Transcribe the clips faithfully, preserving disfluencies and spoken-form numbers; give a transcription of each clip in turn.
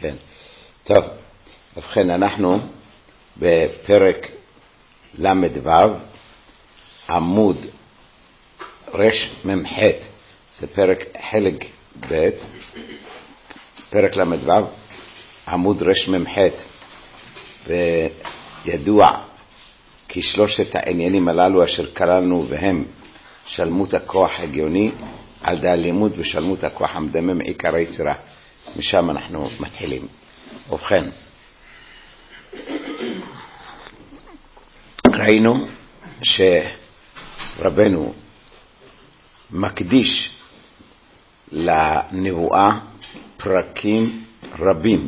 כן. טוב, ובכן אנחנו בפרק למד וו, עמוד רש ממחת, זה פרק חלק ב', פרק למד וו, עמוד רש ממחת, וידוע כי שלושת העניינים הללו אשר קראנו בהם שלמות הכוח הגיוני, על דה לימוד ושלמות הכוח המדמם עיקר היצירה. משם אנחנו מתחילים. ובכן, ראינו שרבנו מקדיש לנבואה פרקים רבים.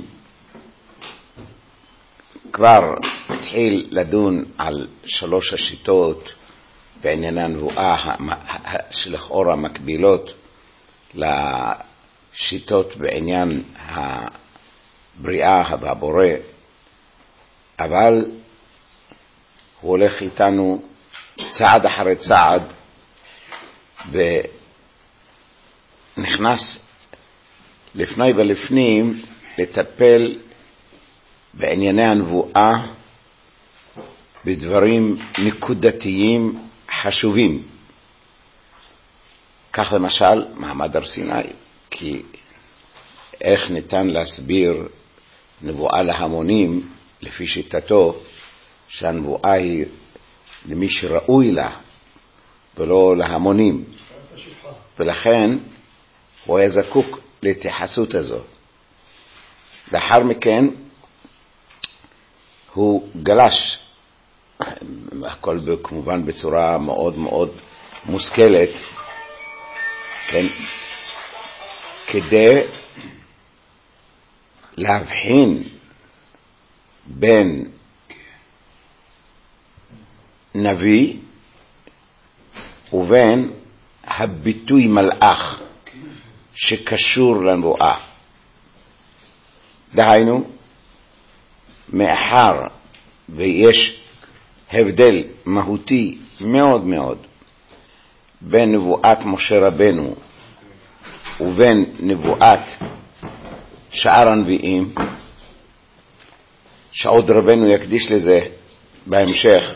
כבר התחיל לדון על שלוש השיטות בעניין הנבואה שלכאורה המקבילות לשיטות בעניין הבריאה והבורא, אבל הוא הולך איתנו צעד אחרי צעד ונכנס לפני ולפנים לטפל בענייני הנבואה בדברים נקודתיים חשובים. כך למשל מעמד הר סיני, כי איך ניתן להסביר נבואה להמונים לפי שיטתו שהנבואה היא למי שראוי לה ולא להמונים, ולכן הוא היה זקוק להתייחסות הזו. לאחר מכן הוא גלש, הכל כמובן בצורה מאוד מאוד מושכלת, כן, כדי להבחין בין נביא ובין הביטוי מלאך שקשור לנבואה. דהיינו, מאחר ויש הבדל מהותי מאוד מאוד בין נבואת משה רבנו ובין נבואת שאר הנביאים, שעוד רבנו יקדיש לזה בהמשך,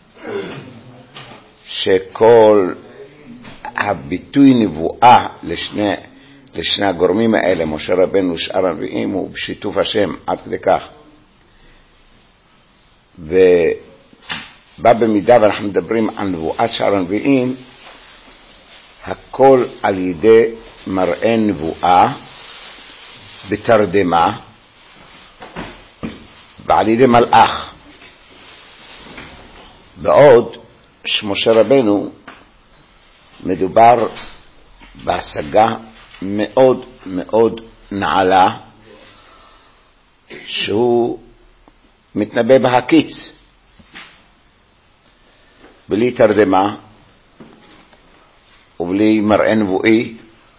שכל הביטוי נבואה לשני, לשני הגורמים האלה, משה רבנו ושאר הנביאים, הוא בשיתוף השם עד כדי כך. ובא במידה ואנחנו מדברים על נבואת שאר הנביאים, הכל על ידי מראה נבואה בתרדמה ועל ידי מלאך. בעוד שמשה רבנו מדובר בהשגה מאוד מאוד נעלה, שהוא מתנבא בהקיץ בלי תרדמה ובלי מראה נבואי.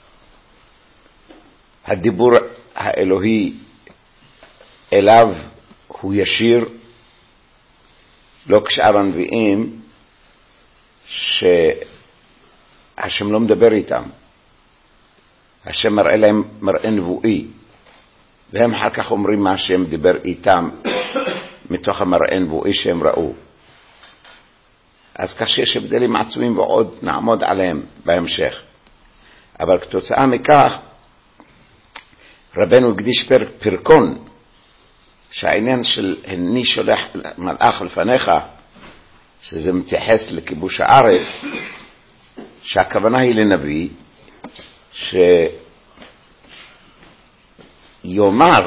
הדיבור האלוהי אליו הוא ישיר, לא כשאר הנביאים שהשם לא מדבר איתם, השם מראה להם מראה נבואי, והם אחר כך אומרים מה השם דיבר איתם מתוך המראה נבואי שהם ראו. אז קשה יש הבדלים עצומים ועוד נעמוד עליהם בהמשך. אבל כתוצאה מכך רבנו הקדיש פרק פרקון, שהעניין של הני שולח מלאך לפניך, שזה מתייחס לכיבוש הארץ, שהכוונה היא לנביא שיומר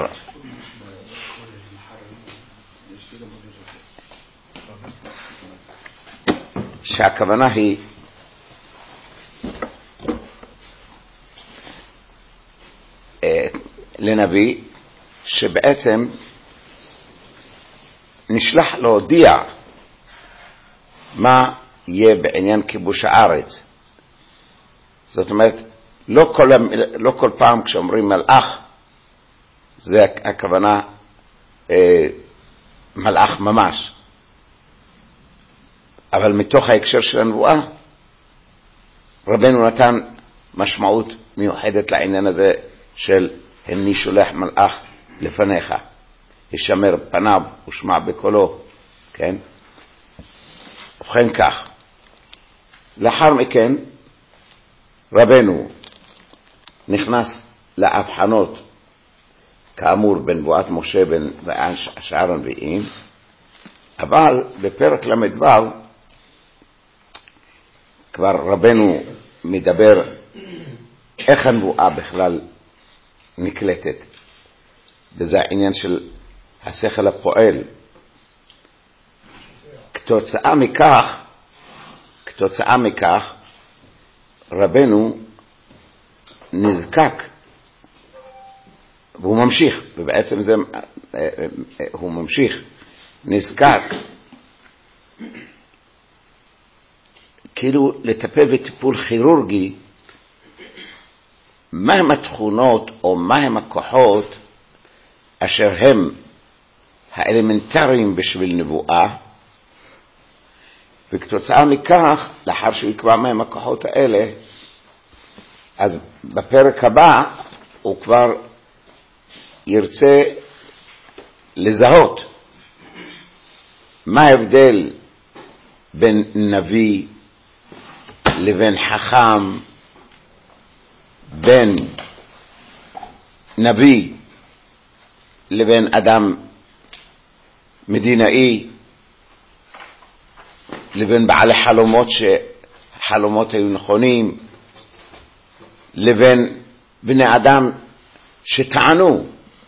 שהכוונה היא לנביא שבעצם נשלח להודיע מה יהיה בעניין כיבוש הארץ. זאת אומרת, לא כל, לא כל פעם כשאומרים מלאך זה הכוונה אה, מלאך ממש, אבל מתוך ההקשר של הנבואה רבנו נתן משמעות מיוחדת לעניין הזה של הני שולח מלאך לפניך, ישמר פניו ושמע בקולו, כן? ובכן כך, לאחר מכן רבנו נכנס להבחנות כאמור בנבואת משה בין השאר הנביאים, אבל בפרק למדו כבר רבנו מדבר איך הנבואה בכלל נקלטת, וזה העניין של השכל הפועל. כתוצאה מכך, כתוצאה מכך רבנו נזקק, והוא ממשיך, ובעצם זה, הוא ממשיך, נזקק, כאילו לטפל בטיפול כירורגי, מהם התכונות או מהם הכוחות אשר הם האלמנטריים בשביל נבואה, וכתוצאה מכך, לאחר שהוא יקבע מהם הכוחות האלה, אז בפרק הבא הוא כבר ירצה לזהות מה ההבדל בין נביא לבין חכם, בין נביא לבין אדם מדינאי, לבין בעלי חלומות שחלומות היו נכונים, לבין בני אדם שטענו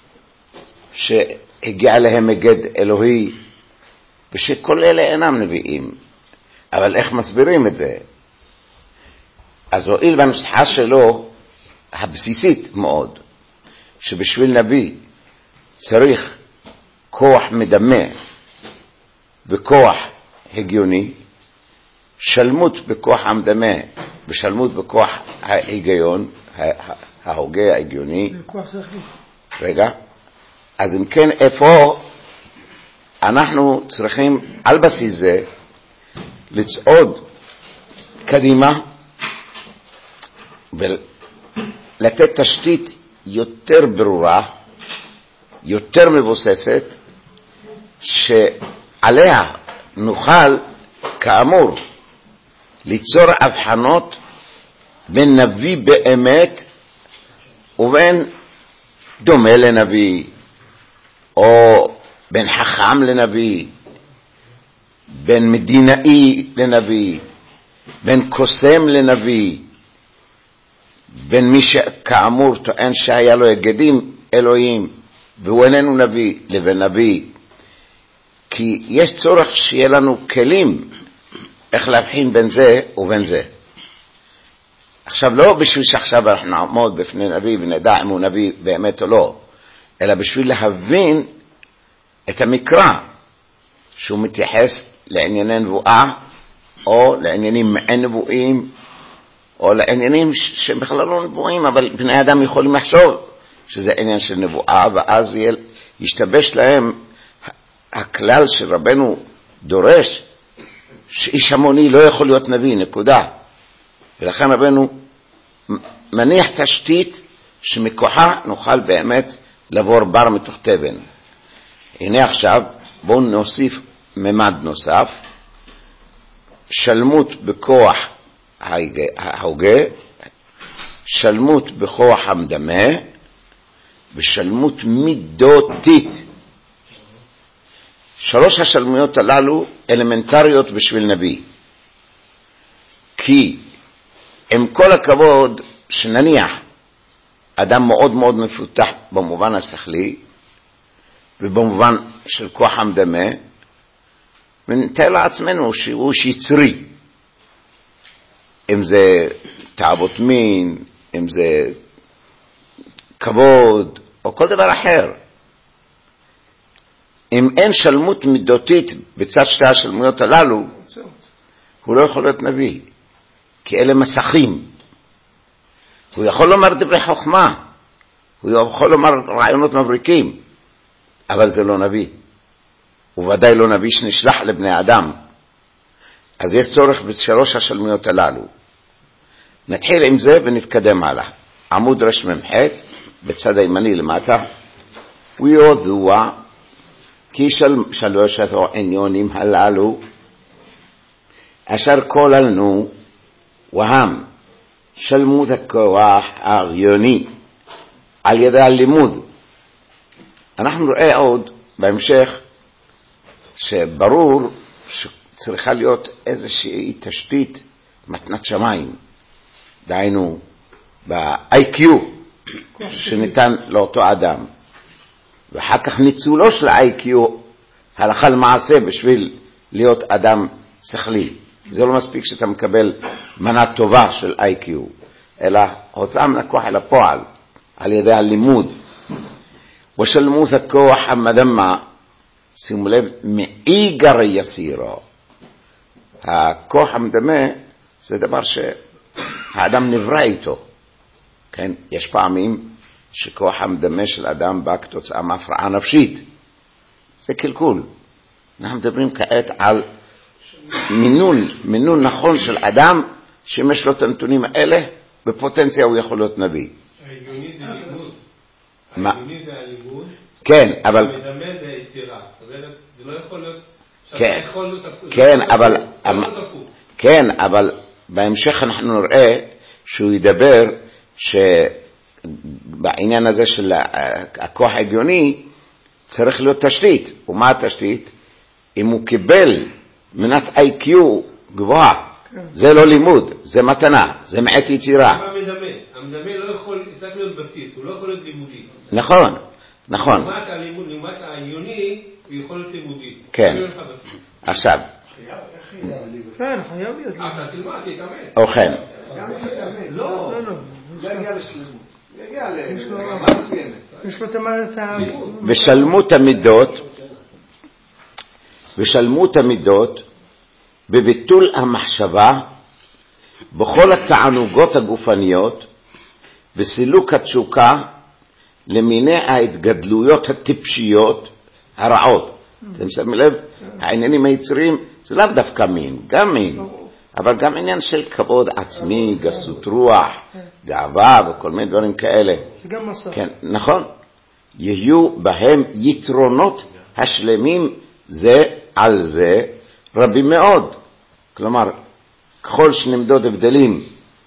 שהגיע להם מגד אלוהי, ושכל אלה אינם נביאים. אבל איך מסבירים את זה? אז הואיל בנוסחה שלו הבסיסית מאוד, שבשביל נביא צריך כוח מדמה וכוח הגיוני, שלמות בכוח המדמה ושלמות בכוח ההיגיון, ההוגה ההגיוני. כוח שכלי. רגע. אז אם כן, איפה אנחנו צריכים על בסיס זה לצעוד קדימה ולתת תשתית יותר ברורה, יותר מבוססת, שעליה נוכל כאמור ליצור הבחנות בין נביא באמת ובין דומה לנביא, או בין חכם לנביא, בין מדינאי לנביא, בין קוסם לנביא, בין מי שכאמור טוען שהיה לו יגדים אלוהים והוא איננו נביא, לבין נביא. כי יש צורך שיהיה לנו כלים איך להבחין בין זה ובין זה. עכשיו לא בשביל שעכשיו אנחנו נעמוד בפני נביא ונדע אם הוא נביא באמת או לא, אלא בשביל להבין את המקרא שהוא מתייחס לענייני נבואה או לעניינים מעין נבואים או לעניינים שבכלל לא נבואים, אבל בני אדם יכולים לחשוב שזה עניין של נבואה, ואז ישתבש להם הכלל שרבנו דורש שאיש המוני לא יכול להיות נביא, נקודה. ולכן רבנו מניח תשתית שמכוחה נוכל באמת לעבור בר מתוך תבן. הנה עכשיו בואו נוסיף ממד נוסף, שלמות בכוח ההוגה, שלמות בכוח המדמה, ושלמות מידותית. שלוש השלמויות הללו אלמנטריות בשביל נביא. כי עם כל הכבוד שנניח אדם מאוד מאוד מפותח במובן השכלי ובמובן של כוח המדמה, ונתאר לעצמנו שהוא שיצרי, אם זה תאוות מין, אם זה כבוד או כל דבר אחר. אם אין שלמות מידותית בצד שתי השלמויות הללו, הוא לא יכול להיות נביא, כי אלה מסכים. הוא יכול לומר דברי חוכמה, הוא יכול לומר רעיונות מבריקים, אבל זה לא נביא. הוא ודאי לא נביא שנשלח לבני אדם. אז יש צורך בשלוש השלמויות הללו. נתחיל עם זה ונתקדם הלאה. עמוד רש ממחת, בצד הימני למטה. ויודוע כי של שלושת העניונים הללו אשר כוללנו והם שלמות הכוח הרעיוני על ידי הלימוד. אנחנו נראה עוד בהמשך שברור שצריכה להיות איזושהי תשתית מתנת שמיים, דהיינו ב-איי קיו שניתן לאותו אדם, ואחר כך ניצולו של ה-איי קיו הלכה למעשה בשביל להיות אדם שכלי. זה לא מספיק שאתה מקבל מנה טובה של איי קיו, אלא הוצאה מן הכוח אל הפועל על ידי הלימוד. ושלמות הכוח המדמה, שימו לב, מעיגר יסירו. הכוח המדמה זה דבר שהאדם נברא איתו. כן? יש פעמים שכוח המדמה של אדם בא כתוצאה מהפרעה נפשית. זה קלקול. אנחנו מדברים כעת על מינון, מינון נכון של אדם שיש לו את הנתונים האלה, בפוטנציה הוא יכול להיות נביא. העליוני זה לימוד. מה? העליוני זה הלימוד. כן, אבל... המדמה זה יצירה. זאת אומרת, זה לא יכול להיות... כן, כן, אבל... כן, אבל בהמשך אנחנו נראה שהוא ידבר שבעניין הזה של הכוח ההגיוני צריך להיות תשתית. ומה התשתית? אם הוא קיבל מנת איי קיו גבוהה, זה לא לימוד, זה מתנה, זה מעט יצירה. מה המדמה? המדמה לא יכול, צריך להיות בסיס, הוא לא יכול להיות לימודי. נכון, נכון. לעומת הלימוד, לעומת העיוני, הוא יכול להיות לימודי. כן. עכשיו. כן, חייב להיות. אתה תלמד, תתאמן. אוכן. לא, לא, לא. זה יגיע לשלמות. יגיע לרמה מסוימת. יש לו את ה... ושלמות המידות, ושלמות המידות, בביטול המחשבה, בכל התענוגות הגופניות, בסילוק התשוקה, למיני ההתגדלויות הטיפשיות הרעות. אתם שמים לב? העניינים היצריים זה לאו דווקא מין, גם מין, אבל גם עניין של כבוד עצמי, גסות רוח, גאווה וכל מיני דברים כאלה. זה גם מסע. כן, נכון. יהיו בהם יתרונות השלמים זה על זה רבים מאוד. כלומר, ככל שנמדוד הבדלים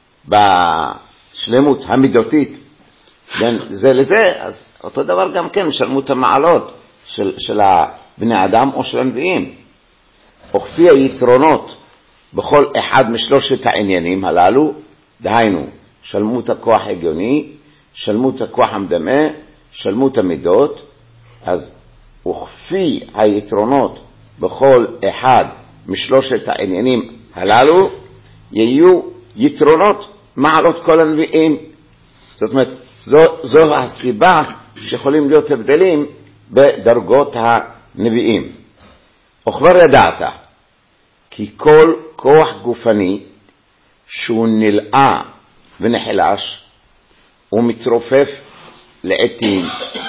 בשלמות המידותית בין זה לזה, אז אותו דבר גם כן, שלמות המעלות של, של הבני אדם או של הנביאים. וכפי היתרונות בכל אחד משלושת העניינים הללו, דהיינו, שלמות הכוח הגיוני, שלמות הכוח המדמה, שלמות המידות, אז וכפי היתרונות בכל אחד משלושת העניינים הללו, יהיו יתרונות מעלות כל הנביאים. זאת אומרת, זו, זו הסיבה שיכולים להיות הבדלים בדרגות הנביאים. וכבר ידעת, כי כל כוח גופני שהוא נלאה ונחלש ומתרופף לעתים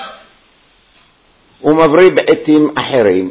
ומבריא בעתים אחרים,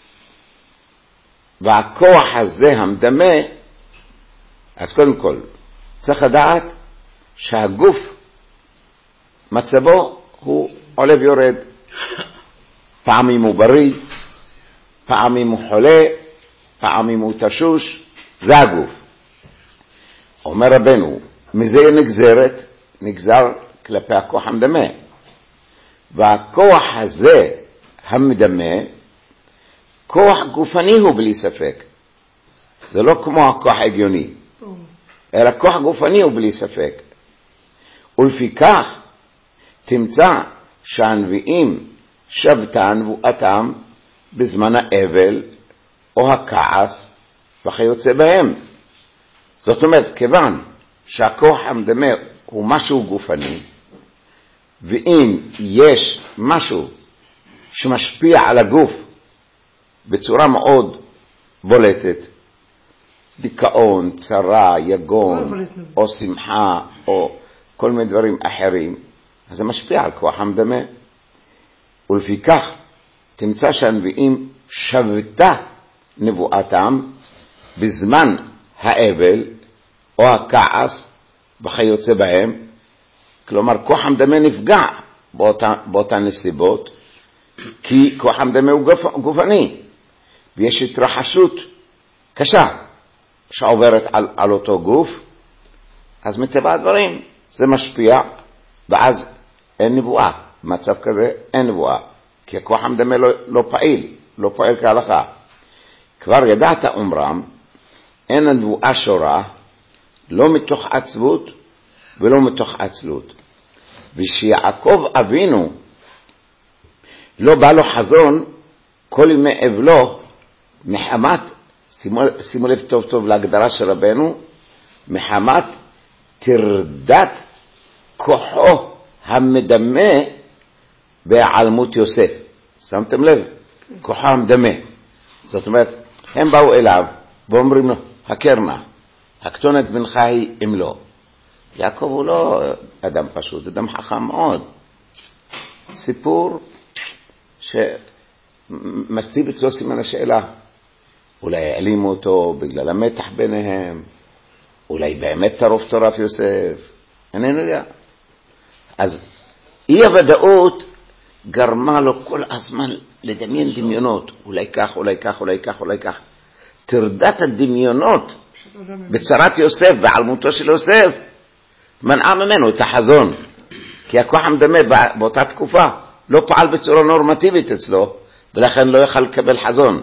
והכוח הזה המדמה, אז קודם כל צריך לדעת שהגוף מצבו הוא עולה ויורד, פעמים הוא בריא, פעמים הוא חולה, פעמים הוא תשוש, זה הגוף. אומר רבנו, מזה נגזרת, נגזר כלפי הכוח המדמה. והכוח הזה המדמה, כוח גופני הוא בלי ספק. זה לא כמו הכוח הגיוני, אלא כוח גופני הוא בלי ספק. ולפיכך תמצא שהנביאים שבתן נבואתם בזמן האבל או הכעס וכיוצא בהם. זאת אומרת, כיוון שהכוח המדמה הוא משהו גופני, ואם יש משהו שמשפיע על הגוף בצורה מאוד בולטת, דיכאון, צרה, יגון, או שמחה, או כל מיני דברים אחרים, אז זה משפיע על כוח המדמה. ולפיכך תמצא שהנביאים שבתה נבואתם בזמן האבל או הכעס וכיוצא בהם. כלומר, כוח המדמה נפגע באותה, באותה נסיבות, כי כוח המדמה הוא גופ, גופני, ויש התרחשות קשה שעוברת על, על אותו גוף, אז מטבע הדברים זה משפיע, ואז אין נבואה. במצב כזה אין נבואה, כי הכוח המדמה לא, לא פעיל, לא פועל כהלכה. כבר ידעת אומרם, אין הנבואה שורה, לא מתוך עצבות ולא מתוך עצלות. ושיעקב אבינו לא בא לו חזון כל ימי אבלו מחמת, שימו, שימו לב טוב טוב להגדרה של רבנו, מחמת תרדת כוחו המדמה בהיעלמות יוסף. שמתם לב? כוחו המדמה. זאת אומרת, הם באו אליו ואומרים לו, הקרנה, הקטונת בנך היא אם לא. יעקב הוא לא אדם פשוט, אדם חכם מאוד. סיפור שמציב אצלו סימן השאלה, אולי העלימו אותו בגלל המתח ביניהם, אולי באמת טרוף טורף יוסף, איננו יודע. אז אי הוודאות גרמה לו כל הזמן לדמיין דמיונות, אולי כך, אולי כך, אולי כך, אולי כך. תרדת הדמיונות בצרת יוסף, בעלמותו של יוסף, מנעה ממנו את החזון. כי הכוח המדמה באותה תקופה לא פעל בצורה נורמטיבית אצלו, ולכן לא יכל לקבל חזון.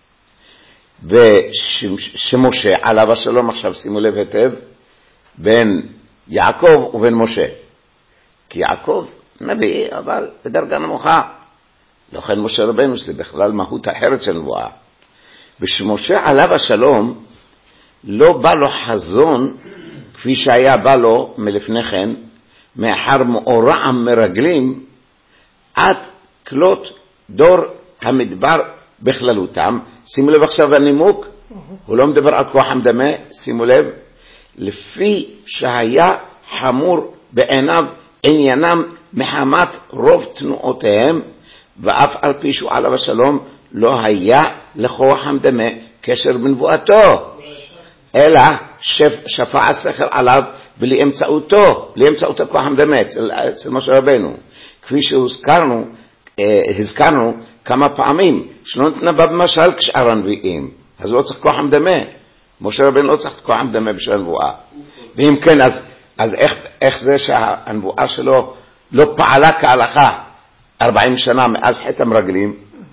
ושמשה עליו השלום, עכשיו שימו לב היטב, בין יעקב ובין משה. כי יעקב נביא, אבל בדרגה נמוכה. לכן משה רבנו זה בכלל מהות אחרת של נבואה. ושמשה עליו השלום לא בא לו חזון כפי שהיה בא לו מלפני כן, מאחר מאורע מרגלים עד כלות דור המדבר בכללותם. שימו לב עכשיו הנימוק, הוא לא מדבר על כוח המדמה, שימו לב, לפי שהיה חמור בעיניו עניינם מחמת רוב תנועותיהם, ואף על פי שהוא עליו השלום לא היה לכוח המדמה קשר בנבואתו, אלא שפ, שפע השכל עליו ולאמצעותו, לאמצעות הכוח המדמה אצל, אצל משה רבנו. כפי שהזכרנו, אה, הזכרנו כמה פעמים, שלא נתנבא במשל כשאר הנביאים, אז לא צריך כוח המדמה. משה רבנו לא צריך כוח המדמה בשביל הנבואה. ואם כן, אז, אז איך, איך זה שהנבואה שלו לא פעלה כהלכה ארבעים שנה מאז חטא המרגלים?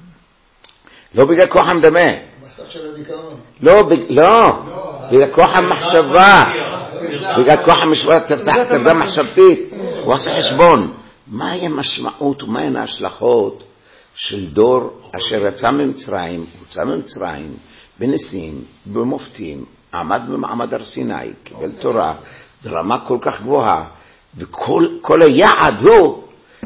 לא בגלל כוח המדמה. המסך של הדיכאון. לא, לא, בגלל כוח המחשבה. בגלל כוח המחשבה, תרדה מחשבתית. הוא עושה חשבון. מהי המשמעות ומהן ההשלכות של דור אשר יצא ממצרים, הוא יצא ממצרים, בניסים, במופתים, עמד במעמד הר סיני, קיבל תורה, ברמה כל כך גבוהה, וכל כל היעד הוא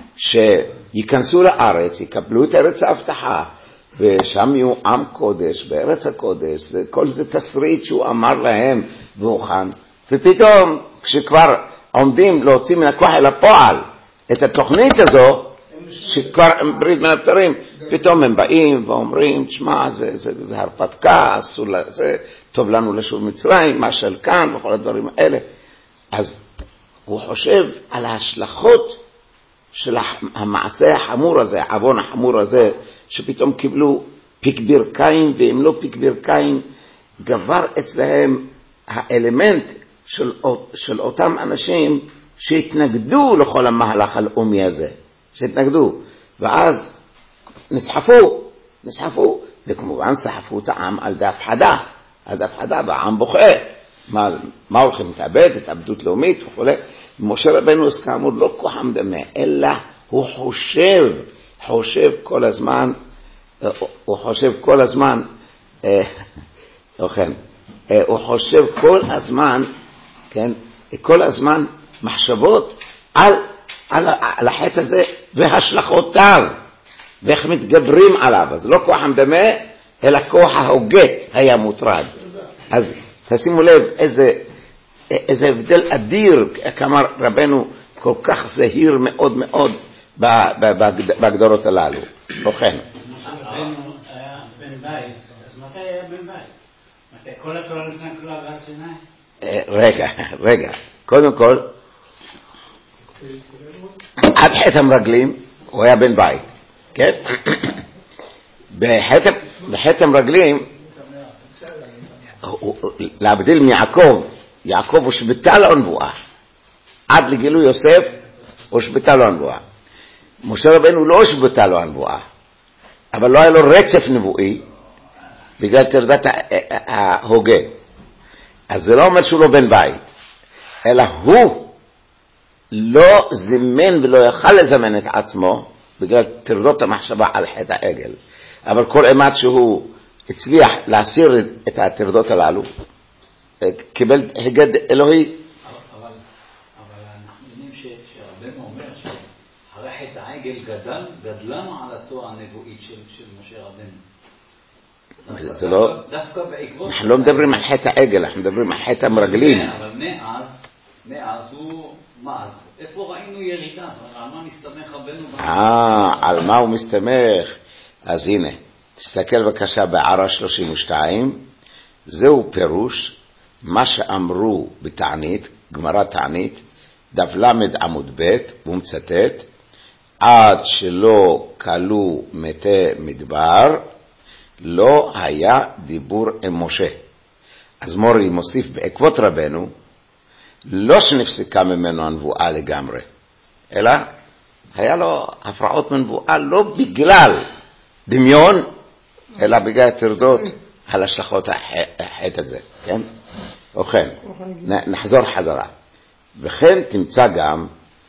שיכנסו לארץ, יקבלו את ארץ ההבטחה, ושם יהיו עם קודש, בארץ הקודש, זה, כל זה תסריט שהוא אמר להם והוכן, ופתאום כשכבר עומדים להוציא מן הכוח אל הפועל את התוכנית הזו, שכבר ברית מן הבתרים, פתאום הם באים ואומרים, תשמע, זה, זה, זה הרפתקה, אסור לזה, טוב לנו לשוב מצרים, מה של כאן, וכל הדברים האלה. אז הוא חושב על ההשלכות של המעשה החמור הזה, העוון החמור הזה, שפתאום קיבלו פיק ברכיים, ואם לא פיק ברכיים, גבר אצלהם האלמנט של, של אותם אנשים שהתנגדו לכל המהלך הלאומי הזה, שהתנגדו, ואז נסחפו, נסחפו, וכמובן סחפו את העם על דף חדה, על דף חדה, והעם בוכה, מה, מה הולכים להתאבד, התאבדות לאומית וכו'. משה רבנו כאמור לא כוח המדמה, אלא הוא חושב, חושב כל הזמן, הוא חושב כל הזמן, כן, הוא חושב כל הזמן, כן, כל הזמן מחשבות על, על, על החטא הזה והשלכותיו, ואיך מתגברים עליו. אז לא כוח המדמה, אלא כוח ההוגה היה מוטרד. אז תשימו לב איזה, איזה הבדל אדיר, כמה רבנו כל כך זהיר מאוד מאוד בהגדרות הללו. ובכן. רבנו היה בן בית, אז מתי היה בן בית? מתי כל התורה לפני כולה ועד סיני? רגע, רגע. קודם כל, עד חטא המרגלים הוא היה בן בית. כן? בחתם רגלים, להבדיל מיעקב, יעקב הושבתה לו הנבואה. עד לגילוי יוסף, הושבתה לו הנבואה. משה רבנו לא הושבתה לו הנבואה, אבל לא היה לו רצף נבואי, בגלל תרדת ההוגה. אז זה לא אומר שהוא לא בן בית, אלא הוא לא זימן ולא יכל לזמן את עצמו, בגלל תרדות המחשבה על חטא העגל. אבל כל אימת שהוא הצליח להסיר את התרדות הללו, קיבל הגד אלוהי. אבל, אבל אנחנו יודעים שרבנו אומר שהרי חטא העגל גדל, גדלה מעלתו הנבואית של, של משה רבנו. זה לא, דווקא בעקבות... אנחנו לא מדברים על חטא העגל, אנחנו מדברים על חטא המרגלים. אבל מאז, מאז הוא, מה אז? איפה ראינו ירידה? על מה מסתמך רבנו? אה, על מה הוא מסתמך? אז הנה, תסתכל בבקשה בערה שלושים ושתיים, זהו פירוש מה שאמרו בתענית, גמרא תענית, דף למד עמוד ב', הוא מצטט, עד שלא קלו מתי מדבר, לא היה דיבור עם משה. אז מורי מוסיף בעקבות רבנו, לא שנפסקה ממנו הנבואה לגמרי, אלא היה לו הפרעות מנבואה לא בגלל דמיון, אלא בגלל תרדות על השלכות החטא הזה, כן? וכן, נחזור חזרה. וכן תמצא גם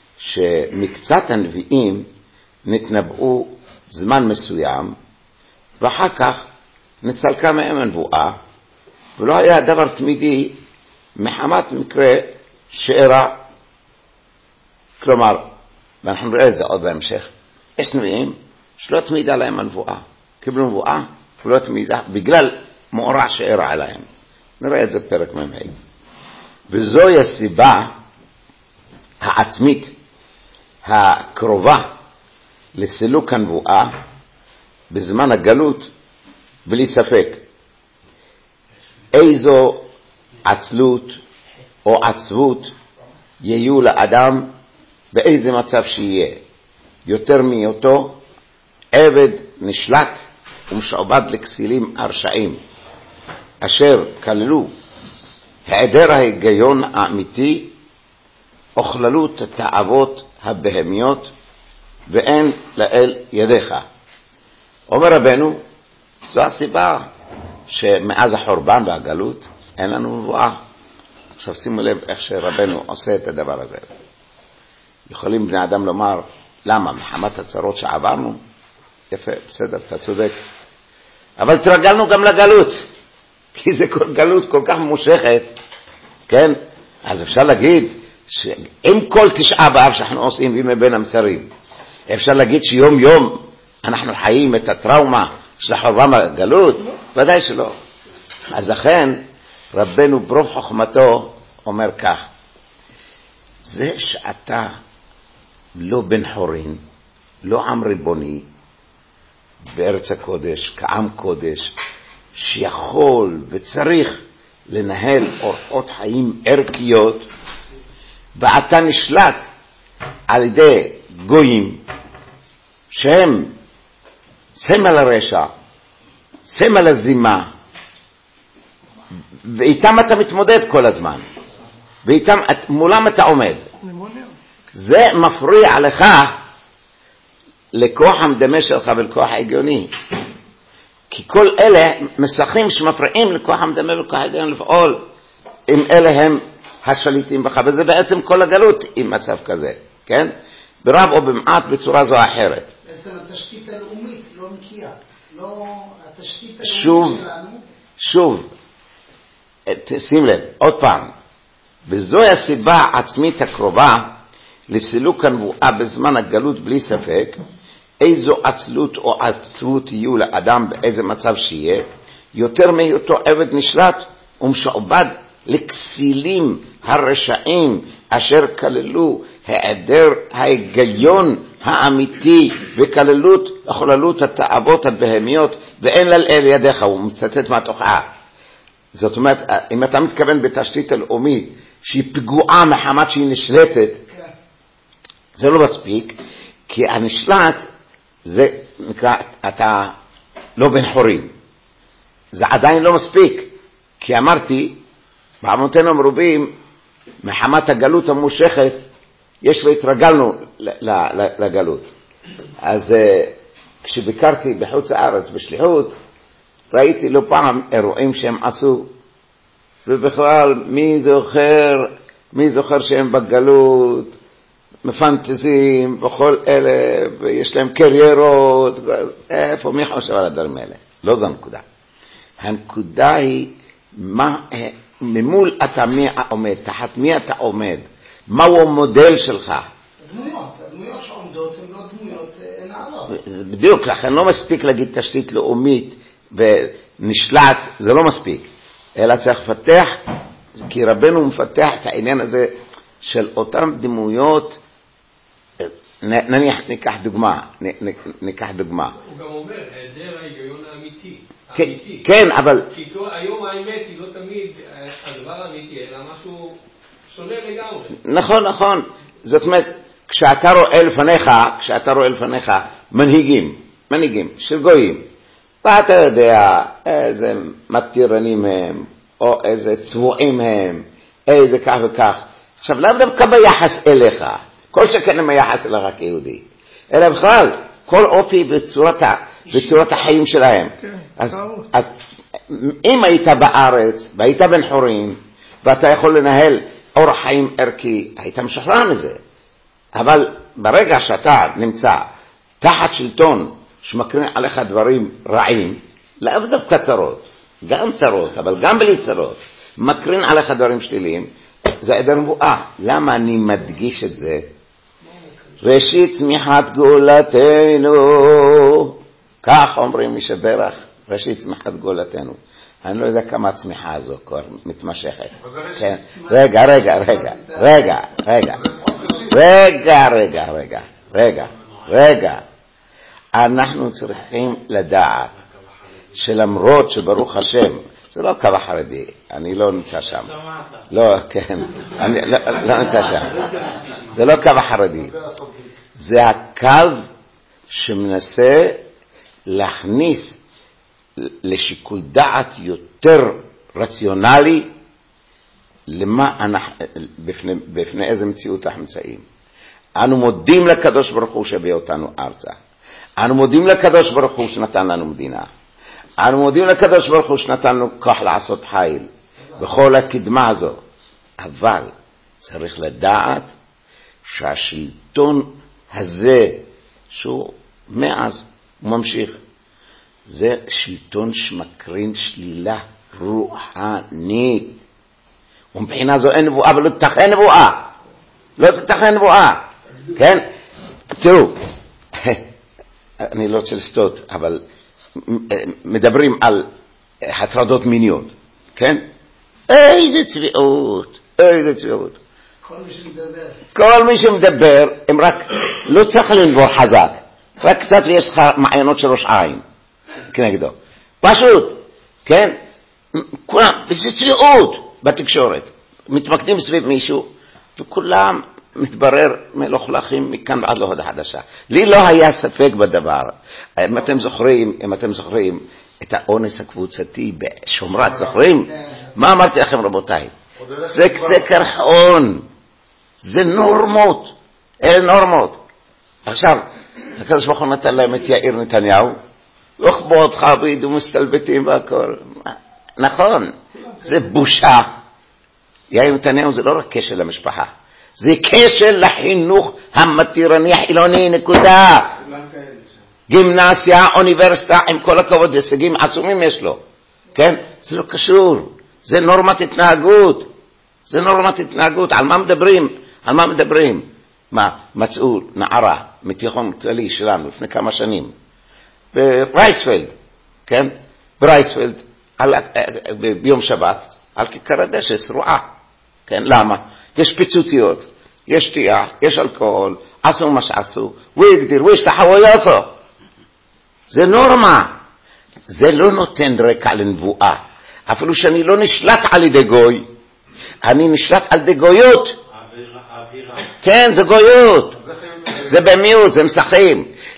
שמקצת הנביאים נתנבאו זמן מסוים, ואחר כך נסלקה מהם הנבואה, ולא היה דבר תמידי מחמת מקרה שאירע. כלומר, ואנחנו נראה את זה עוד בהמשך, יש נביאים שלא תמידה להם הנבואה, קיבלו נבואה ולא תמידה בגלל מאורע שאירע עליהם. נראה את זה פרק מ"ה. וזוהי הסיבה העצמית הקרובה לסילוק הנבואה בזמן הגלות, בלי ספק. איזו עצלות או עצבות יהיו לאדם באיזה מצב שיהיה, יותר מאותו עבד נשלט ומשעבד לכסילים הרשעים, אשר כללו היעדר ההיגיון האמיתי, אוכללות התאוות הבהמיות, ואין לאל ידיך. אומר רבנו, זו הסיבה שמאז החורבן והגלות אין לנו נבואה. עכשיו שימו לב איך שרבנו עושה את הדבר הזה. יכולים בני אדם לומר, למה? מחמת הצרות שעברנו? יפה, בסדר, אתה צודק. אבל תרגלנו גם לגלות, כי זה כל גלות כל כך מושכת, כן? אז אפשר להגיד שעם כל תשעה באב שאנחנו עושים בימי בין המצרים, אפשר להגיד שיום יום אנחנו חיים את הטראומה של החורבן והגלות? ודאי שלא. אז לכן רבנו ברוב חוכמתו אומר כך, זה שאתה לא בן חורין, לא עם ריבוני בארץ הקודש, כעם קודש, שיכול וצריך לנהל אורחות חיים ערכיות, ואתה נשלט על ידי גויים שהם סמל הרשע, סמל הזימה, ואיתם אתה מתמודד כל הזמן, ואיתם, מולם אתה עומד. זה מפריע לך לכוח המדמה שלך ולכוח ההגיוני, כי כל אלה מסכים שמפריעים לכוח המדמה ולכוח ההגיוני לפעול, אם אלה הם השליטים בך, וזה בעצם כל הגלות עם מצב כזה, כן? ברב או במעט בצורה זו או אחרת. בעצם התשתית הלאומית לא נקייה, לא התשתית הלאומית שוב, שלנו. שוב, שים לב, עוד פעם, וזוהי הסיבה העצמית הקרובה לסילוק הנבואה בזמן הגלות בלי ספק, איזו עצלות או עצבות יהיו לאדם באיזה מצב שיהיה, יותר מהיותו עבד נשלט ומשעבד לכסילים הרשעים אשר כללו היעדר ההיגיון האמיתי וכללות החוללות התאוות הבהמיות, ואין לאל ידיך. הוא מצטט מהתוכחה. זאת אומרת, אם אתה מתכוון בתשתית הלאומית שהיא פגועה מחמת שהיא נשלטת, זה לא מספיק, כי הנשלט זה נקרא, אתה לא בן חורים. זה עדיין לא מספיק, כי אמרתי, בעוונותינו המרובים, מחמת הגלות המושכת, יש והתרגלנו לגלות. אז כשביקרתי בחוץ הארץ בשליחות, ראיתי לא פעם אירועים שהם עשו, ובכלל מי זוכר, מי זוכר שהם בגלות, מפנטזים וכל אלה, ויש להם קריירות, איפה מי חושב על הדברים האלה? לא זו הנקודה. הנקודה היא, מה, ממול אתה מי עומד, תחת מי אתה עומד, מהו המודל שלך? הדמויות, הדמויות שעומדות הן לא דמויות נעלות. בדיוק, לכן לא מספיק להגיד תשתית לאומית ונשלט, זה לא מספיק. אלא צריך לפתח, כי רבנו מפתח את העניין הזה של אותם דמויות, נניח, ניקח דוגמה, ניקח דוגמה. הוא גם אומר, היעדר ההיגיון האמיתי. כן, אבל... כי היום האמת היא לא תמיד הדבר האמיתי, אלא משהו שונה לגמרי. נכון, נכון. זאת אומרת, כשאתה רואה לפניך, כשאתה רואה לפניך מנהיגים, מנהיגים של גויים, ואתה יודע איזה מתירנים הם, או איזה צבועים הם, איזה כך וכך. עכשיו, לאו דווקא ביחס אליך, כל שכן הם היחס אליך כיהודי, אלא בכלל, כל אופי בצורת, בצורת החיים שלהם. אז, אז אם היית בארץ, והיית בן חורים, ואתה יכול לנהל אורח חיים ערכי, היית משחרר מזה. אבל ברגע שאתה נמצא תחת שלטון שמקרין עליך דברים רעים, לאו דווקא צרות, גם צרות, אבל גם בלי צרות, מקרין עליך דברים שליליים, זה עדר נבואה. למה אני מדגיש את זה? ראשית צמיחת גאולתנו, כך אומרים מי שברך, ראשית צמיחת גאולתנו. אני לא יודע כמה הצמיחה הזו כבר מתמשכת. כן. רגע, רגע, רגע, רגע, רגע, רגע, רגע, רגע, רגע, רגע. אנחנו צריכים לדעת שלמרות שברוך השם, זה לא קו החרדי, אני לא נמצא שם. לא, כן, אני לא, לא נמצא שם. זה לא קו החרדי. זה הקו שמנסה להכניס לשיקול דעת יותר רציונלי למה אנחנו, בפני, בפני איזה מציאות אנחנו נמצאים. אנו מודים לקדוש ברוך הוא שהביא אותנו ארצה. אנו מודים לקדוש ברוך הוא שנתן לנו מדינה. אנו מודים לקדוש ברוך הוא שנתן לנו כוח לעשות חיל בכל הקדמה הזו. אבל צריך לדעת שהשלטון הזה, שהוא מאז ממשיך, זה שלטון שמקרין שלילה רוחנית. ומבחינה זו אין נבואה, אבל לא תתכן נבואה. לא תתכן נבואה. כן? תראו, אני לא רוצה לסטות, אבל מדברים על הטרדות מיניות. כן? איזה צביעות, איזה צביעות. כל מי שמדבר. כל מי שמדבר, הם רק, לא צריך לנבור חזק. רק קצת ויש לך מעיינות של ראש עין. כנגדו. פשוט, כן? כולם, זה צביעות בתקשורת. מתמקדים סביב מישהו, וכולם מתברר מלוכלכים מכאן ועד להודעה חדשה. לי לא היה ספק בדבר. אם אתם זוכרים, אם אתם זוכרים את האונס הקבוצתי בשומרת, זוכרים? מה אמרתי לכם רבותיי? זה קצה קרחון. זה נורמות. אלה נורמות. עכשיו, הקדוש ברוך הוא נתן להם את יאיר נתניהו, וכבוד חביד ומסתלבטים והכל. נכון, זה בושה. יאיר נתניהו זה לא רק כשל למשפחה, זה כשל לחינוך המתירני החילוני, נקודה. גימנסיה, אוניברסיטה, עם כל הכבוד, הישגים עצומים יש לו. כן? זה לא קשור. זה נורמת התנהגות. זה נורמת התנהגות. על מה מדברים? על מה מדברים? מה? מצאו נערה מתיכון כללי שלנו לפני כמה שנים. ברייספלד, כן? ברייספלד, על, ביום שבת, על כיכר הדשא, שרועה. כן? למה? יש פיצוציות, יש שתייה, יש אלכוהול, עשו מה שעשו, הוא הגדיר, הוא השתחו, הוא יעשו. זה נורמה. זה לא נותן רקע לנבואה. אפילו שאני לא נשלט על ידי גוי, אני נשלט על ידי גויות. כן, זה גויות. זה במיעוט, זה משחקים.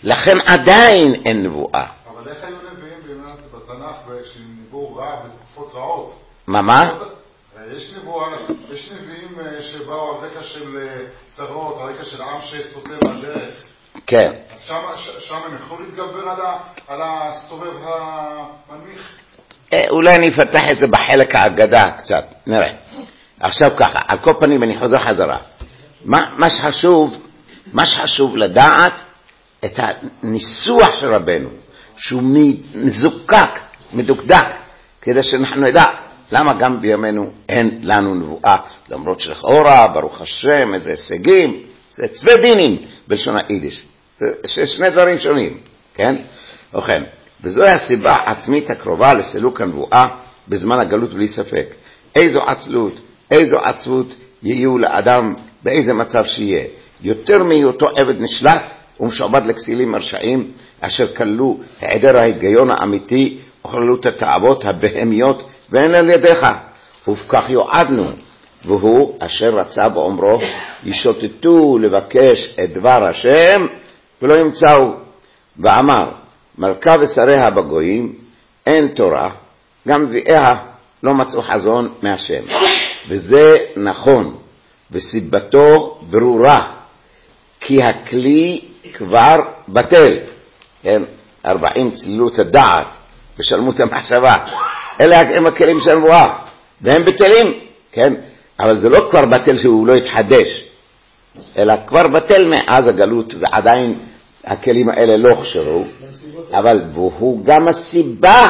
לכן עדיין אין נבואה. אבל איך היו נביאים באמת בתנ"ך כשניבאו רע בתקופות רעות? מה מה? יש נבואה, יש נביאים שבאו על רקע של צרות, על רקע של עם שסוטה מהדרך. כן. אז שם הם יכלו להתגבר על הסובב המנמיך? אולי אני אפתח את זה בחלק האגדה קצת, נראה. עכשיו ככה, על כל פנים אני חוזר חזרה. מה, מה שחשוב, מה שחשוב לדעת את הניסוח של רבנו, שהוא מזוקק, מדוקדק, כדי שאנחנו נדע למה גם בימינו אין לנו נבואה, למרות שלכאורה, ברוך השם, איזה הישגים, זה צווי דינים בלשון היידיש. זה שני דברים שונים, כן? וכן, וזוהי הסיבה עצמית הקרובה לסילוק הנבואה בזמן הגלות בלי ספק. איזו עצלות, איזו עצבות יהיו לאדם באיזה מצב שיהיה. יותר מהיותו עבד נשלט ומשועבד לכסילים מרשעים, אשר כללו היעדר ההיגיון האמיתי וכללות התאוות הבהמיות ואין על ידיך. ובכך יועדנו, והוא אשר רצה באומרו, ישוטטו לבקש את דבר השם ולא ימצאו. ואמר, מלכה ושריה בגויים, אין תורה, גם נביאיה לא מצאו חזון מהשם. וזה נכון, וסיבתו ברורה, כי הכלי כבר בטל. כן? ארבעים צלילות הדעת ושלמות המחשבה. אלה הם הכלים של הנבואה, והם בטלים, כן? אבל זה לא כבר בטל שהוא לא יתחדש, אלא כבר בטל מאז הגלות, ועדיין הכלים האלה לא הוכשרו, אבל הוא גם הסיבה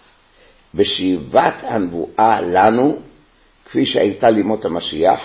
בשיבת הנבואה לנו, כפי שהייתה לימות המשיח,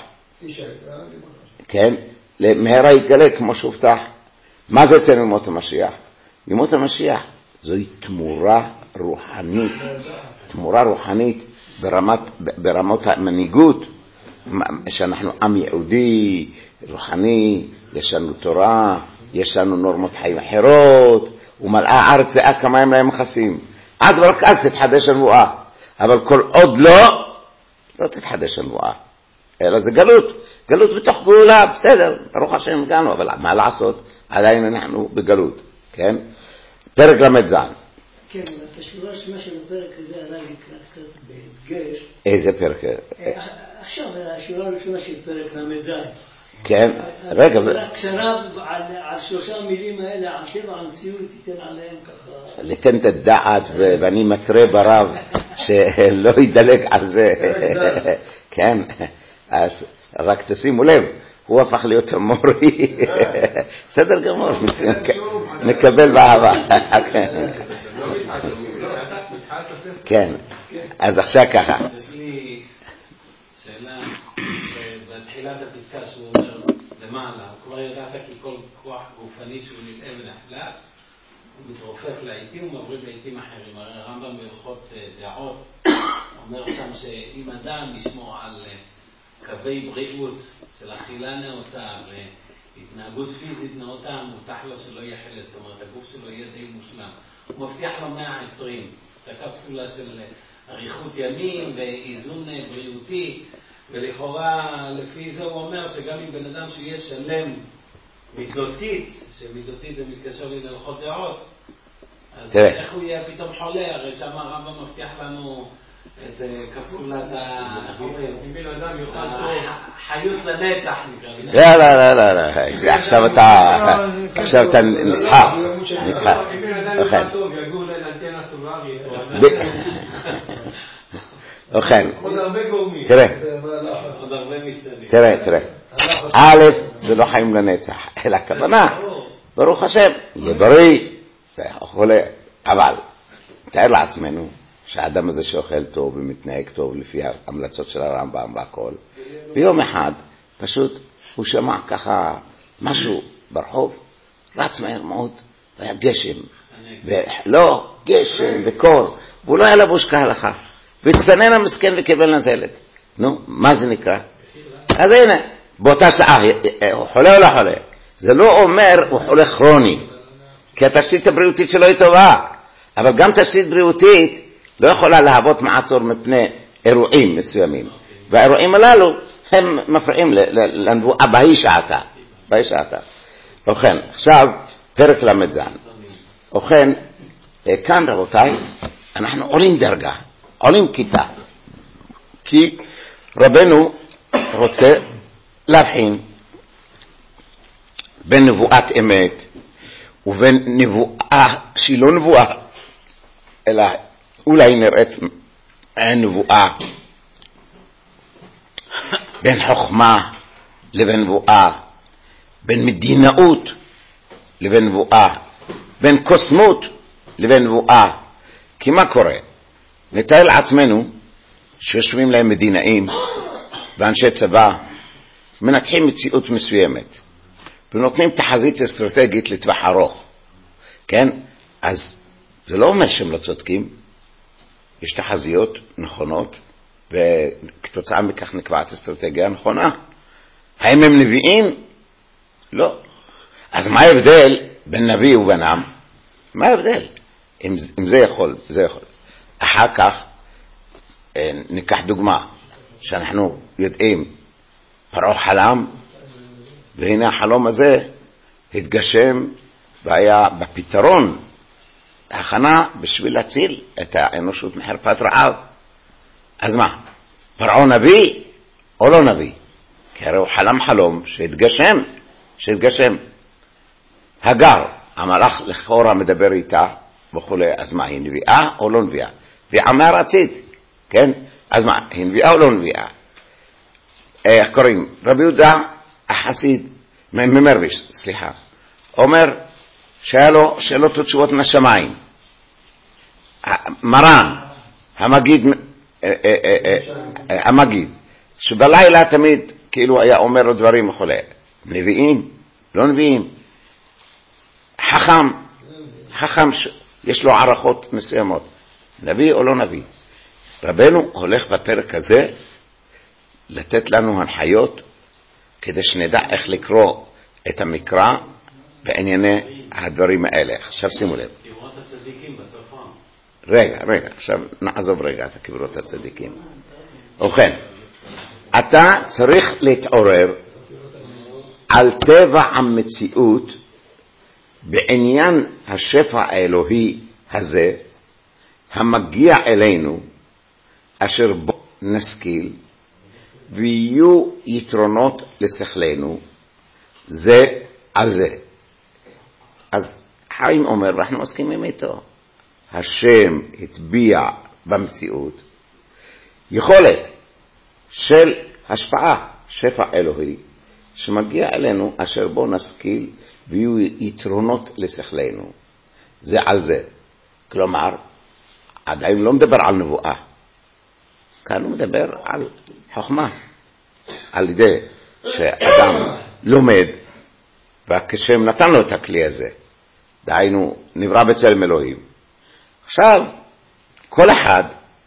כן? למהרה יגלה כמו שהובטח. מה זה אצל לימות המשיח? לימות המשיח זוהי תמורה רוחנית, תמורה רוחנית ברמת, ברמות המנהיגות, שאנחנו עם יהודי, רוחני, יש לנו תורה, יש לנו נורמות חיים אחרות, ומלאה הארץ זהה כמה הם להם מכסים. אז ורק אז תתחדש הנבואה. אבל כל עוד לא, לא תתחדש הנבואה. אלא זה גלות. גלות בתוך גאולה, בסדר, ברוך השם הגענו, אבל מה לעשות? עדיין אנחנו בגלות, כן? פרק למד זן. כן, אבל השורה השמה של הפרק הזה עלה לי קצת בדגש. איזה פרק? עכשיו, השורה הראשונה של פרק למד זן. כן, רגע. קצרה על שלושה המילים האלה, על שבע המציאות, תיתן עליהם ככה. ליתן את הדעת, ואני מטרה ברב שלא ידלק על זה. כן, אז רק תשימו לב, הוא הפך להיות המורי. סדר גמור, נקבל באהבה. כן, אז עכשיו ככה. יש לי שאלה, בתחילת הפסקה שהוא אומר למעלה, כבר ידעת כי כל כוח גופני שהוא נתאם ונחלש, הוא מתרופף לעיתים ומבריא לעיתים אחרים. הרי הרמב"ם בהלכות דעות אומר שם שאם אדם ישמור על קווי בריאות של אכילה נאותה והתנהגות פיזית נאותה, מובטח לו שלא יהיה חלד, זאת אומרת הגוף שלו יהיה די מושלם. הוא מבטיח לו מאה ועשרים, את הקפסולה של אריכות ימים ואיזון בריאותי, ולכאורה לפי זה הוא אומר שגם אם בן אדם שיהיה שלם מידותית, שמידותית זה מתקשר לי להלכות דעות, אז איך הוא יהיה פתאום חולה? הרי שם הרמב"ם מבטיח לנו את קפסולת החיות לנצח נקרא. לא, לא, לא, לא, עכשיו אתה עכשיו אתה נסחר נסחר אוכן תראה תראה תראה א' זה לא חיים לנצח, אלא הכוונה ברוך השם יהיה בריא חולה, אבל תאר לעצמנו שהאדם הזה שאוכל טוב ומתנהג טוב לפי ההמלצות של הרמב"ם והכל, ביום אחד פשוט הוא שמע ככה משהו ברחוב, רץ מהר מאוד, והיה גשם, ולא, גשם וקור, והוא לא היה לבוש כהלכה, והצטנן המסכן וקיבל נזלת. נו, מה זה נקרא? אז הנה, באותה שעה, הוא חולה או לא חולה? זה לא אומר הוא חולה כרוני, כי התשתית הבריאותית שלו היא טובה, אבל גם תשתית בריאותית לא יכולה להוות מעצור מפני אירועים מסוימים. והאירועים הללו הם מפריעים לנבואה בהי שעתה. בהי שעתה. ובכן, עכשיו, פרק למדזן. ובכן, כאן רבותיי, אנחנו עולים דרגה, עולים כיתה. כי רבנו רוצה להבחין בין נבואת אמת ובין נבואה שהיא לא נבואה, אלא אולי נראית נבואה, בין חוכמה לבין נבואה, בין מדינאות לבין נבואה, בין קוסמות לבין נבואה. כי מה קורה? נתאר לעצמנו שיושבים להם מדינאים ואנשי צבא, מנתחים מציאות מסוימת ונותנים תחזית אסטרטגית לטווח ארוך, כן? אז זה לא אומר שהם לא צודקים, יש תחזיות נכונות וכתוצאה מכך נקבעת אסטרטגיה נכונה. האם הם נביאים? לא. אז מה ההבדל בין נביא ובין עם? מה ההבדל? אם, אם זה יכול, זה יכול. אחר כך ניקח דוגמה שאנחנו יודעים, פרעה חלם, והנה החלום הזה התגשם והיה בפתרון, הכנה בשביל להציל את האנושות מחרפת רעב. אז מה? פרעה נביא או לא נביא? כי הרי הוא חלם חלום שהתגשם, שהתגשם. הגר, המלאך לכאורה מדבר איתה וכו', אז מה, היא נביאה או לא נביאה? נביאה מהרצית, כן? אז מה, היא נביאה או לא נביאה? איך קוראים? רבי יהודה החסיד ממרביש, סליחה, אומר שהיה לו שאלות ותשובות מהשמיים. מרן המגיד, המגיד שבלילה תמיד כאילו היה אומר לו דברים וכו'. נביאים, לא נביאים. חכם, חכם יש לו ערכות מסוימות, נביא או לא נביא. רבנו הולך בפרק הזה לתת לנו הנחיות כדי שנדע איך לקרוא את המקרא בענייני הדברים האלה. עכשיו שימו לב. קברות הצדיקים בצפון. רגע, רגע, עכשיו נעזוב רגע את קברות הצדיקים. ובכן, אתה צריך להתעורר על טבע המציאות בעניין השפע האלוהי הזה המגיע אלינו, אשר בו נשכיל ויהיו יתרונות לשכלנו זה על זה. אז חיים אומר, אנחנו מסכימים איתו, השם הטביע במציאות יכולת של השפעה, שפע אלוהי שמגיע אלינו, אשר בו נשכיל ויהיו יתרונות לשכלנו זה על זה. כלומר, עדיין לא מדבר על נבואה, כאן הוא מדבר על חוכמה, על ידי שאדם לומד והקשם נתן לו את הכלי הזה, דהיינו נברא בצלם אלוהים. עכשיו כל אחד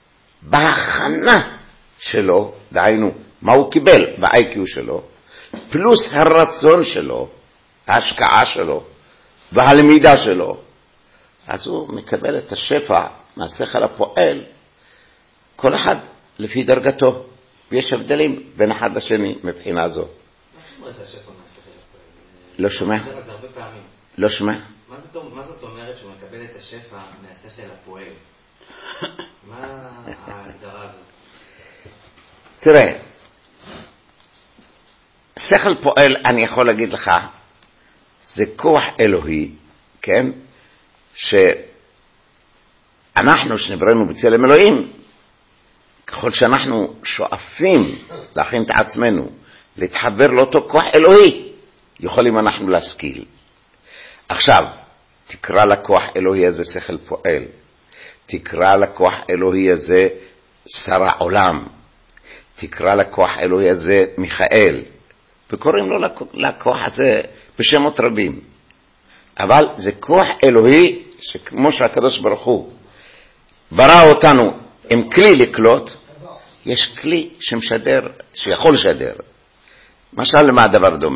בהכנה שלו, דהיינו מה הוא קיבל ב-איי קיו שלו, פלוס הרצון שלו, ההשקעה שלו והלמידה שלו, אז הוא מקבל את השפע מהשכל הפועל, כל אחד לפי דרגתו, ויש הבדלים בין אחד לשני מבחינה זו. מה זאת אומרת השפע מהשכל הפועל? לא שומע? זה הרבה פעמים. לא שומע? מה זאת אומרת שהוא מקבל את השפע מהשכל הפועל? מה ההגדרה הזאת? תראה, שכל פועל, אני יכול להגיד לך, זה כוח אלוהי, כן? שאנחנו שנבראנו בצלם אלוהים, ככל שאנחנו שואפים להכין את עצמנו להתחבר לאותו כוח אלוהי, יכולים אנחנו להשכיל. עכשיו, תקרא לכוח אלוהי הזה שכל פועל, תקרא לכוח אלוהי הזה שר העולם, תקרא לכוח אלוהי הזה מיכאל, וקוראים לו לכוח הזה בשמות רבים. אבל זה כוח אלוהי שכמו שהקדוש ברוך הוא ברא אותנו עם כלי לקלוט, יש כלי שמשדר, שיכול לשדר. משל למה הדבר דומה?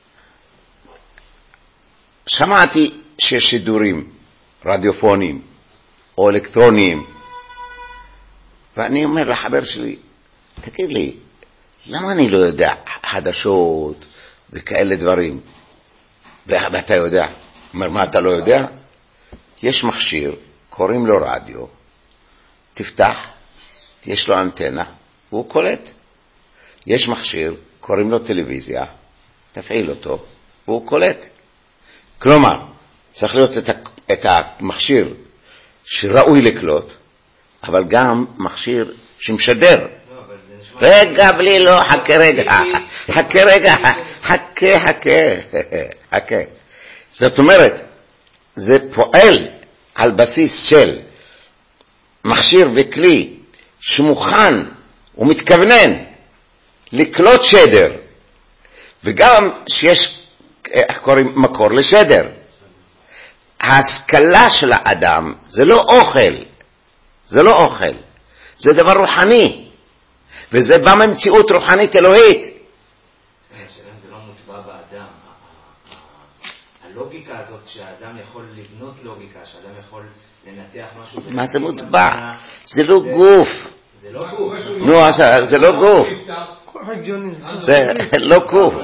שמעתי שיש שידורים רדיופוניים או אלקטרוניים, ואני אומר לחבר שלי, תגיד לי, למה אני לא יודע חדשות וכאלה דברים? ואתה יודע, אומר, מה אתה לא יודע? יש מכשיר, קוראים לו רדיו, תפתח, יש לו אנטנה, והוא קולט. יש מכשיר, קוראים לו טלוויזיה, תפעיל אותו, והוא קולט. כלומר, צריך להיות את, את המכשיר שראוי לקלוט, אבל גם מכשיר שמשדר. רגע, בלי לא, חכה רגע, חכה רגע, חכה, חכה, חכה. זאת אומרת, זה פועל על בסיס של מכשיר וכלי שמוכן ומתכוונן לקלוט שדר, וגם שיש, איך קוראים, מקור לשדר. ההשכלה של האדם זה לא אוכל, זה לא אוכל, זה דבר רוחני, וזה בא ממציאות רוחנית אלוהית. זה לא מוטבע באדם. הלוגיקה הזאת שהאדם יכול לבנות לוגיקה, שהאדם יכול לנתח משהו. מה זה מוטבע? זה לא גוף. זה לא גוף. נו, זה לא גוף. זה לא גוף.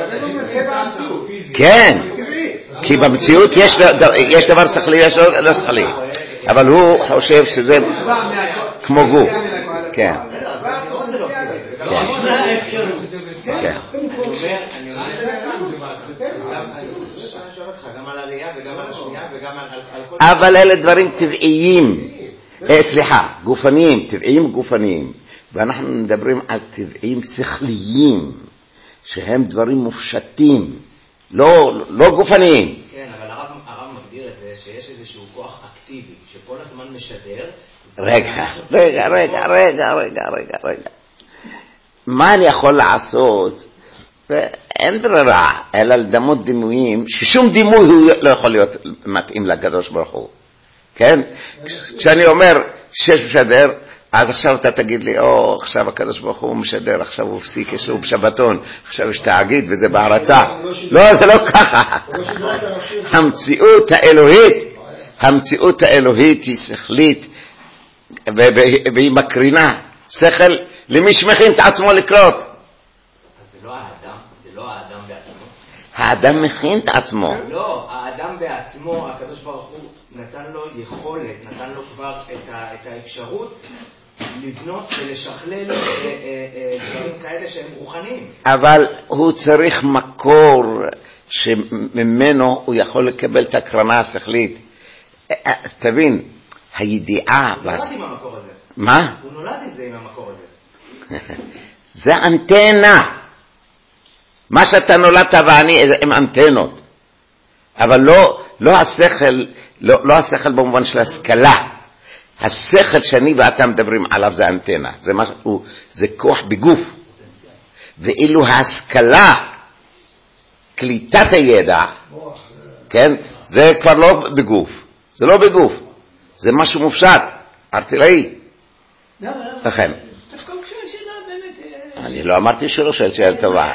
כן, כי במציאות יש דבר שכלי, יש לא שכלי. אבל הוא חושב שזה כמו גוף. כן. כן. אבל אלה דברים טבעיים, סליחה, גופניים, טבעיים גופניים, ואנחנו מדברים על טבעיים שכליים, שהם דברים מופשטים, לא גופניים. כן, אבל הרב מגדיר את זה שיש איזשהו כוח אקטיבי, שכל הזמן משדר. רגע, רגע, רגע, רגע, רגע, רגע, רגע. מה אני יכול לעשות? אין ברירה, אלא לדמות דימויים, ששום דימוי הוא לא יכול להיות מתאים לקדוש ברוך הוא. כן? כשאני אומר שיש משדר, אז עכשיו אתה תגיד לי, או, עכשיו הקדוש ברוך הוא משדר, עכשיו הוא הפסיק, יש לו בשבתון, עכשיו יש תאגיד וזה בהרצה. לא, זה לא ככה. המציאות האלוהית, המציאות האלוהית היא שכלית, והיא מקרינה שכל למי שמכין את עצמו לקלוט. זה לא האדם, זה לא האדם בעצמו. האדם מכין את עצמו. לא, האדם בעצמו, הקדוש ברוך הוא נתן לו יכולת, נתן לו כבר את האפשרות לבנות ולשכלל דברים כאלה שהם רוחניים. אבל הוא צריך מקור שממנו הוא יכול לקבל את הקרנה השכלית. תבין, הידיעה... הוא נולד עם המקור הזה. מה? הוא נולד עם זה, עם המקור הזה. זה אנטנה. מה שאתה נולדת ואני הם אנטנות. אבל לא, לא השכל, לא, לא השכל במובן של השכלה. השכל שאני ואתה מדברים עליו זה אנטנה. זה משהו, זה כוח בגוף. ואילו ההשכלה, קליטת הידע, כן? זה כבר לא בגוף. זה לא בגוף. זה משהו מופשט, ארטילאי. לכן. אני לא אמרתי שלא שואל שאלה טובה.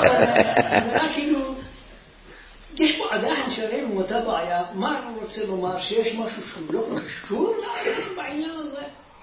יש פה עדיין שלם ומתה בעיה, מה אני רוצה לומר, שיש משהו שהוא לא קשור לאדם בעניין הזה?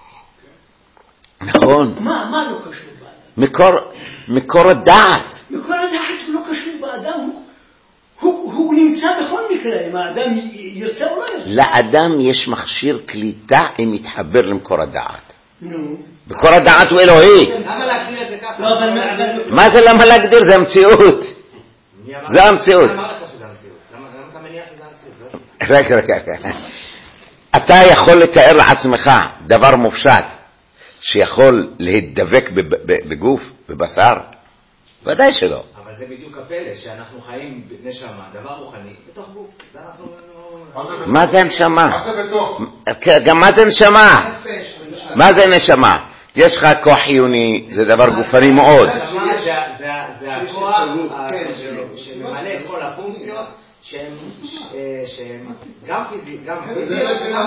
נכון. מה, מה לא קשור באדם? מקור, מקור הדעת. מקור הדעת הוא לא קשור באדם, הוא, הוא נמצא בכל מקרה, אם האדם ירצה או לא ירצה. לאדם יש מכשיר קליטה אם מתחבר למקור הדעת. נו. מקור הדעת הוא אלוהי. למה להגדיר את זה ככה? לא, אבל... מה זה למה להגדיר? זה המציאות. זה המציאות. למה אמרת שזה המציאות? למה אתה מניח שזה המציאות? רגע, רגע, רגע. אתה יכול לתאר לעצמך דבר מופשט שיכול להידבק בגוף, בבשר? ודאי שלא. אבל זה בדיוק הפלא, שאנחנו חיים בנשמה, דבר רוחני, בתוך גוף. מה זה נשמה? מה זה בתוך? גם מה זה נשמה? מה זה נשמה? יש לך כוח חיוני, זה דבר גופני מאוד. זה הכוח שממלא את כל הפונקציות שהם גם פיזית, גם פיזית.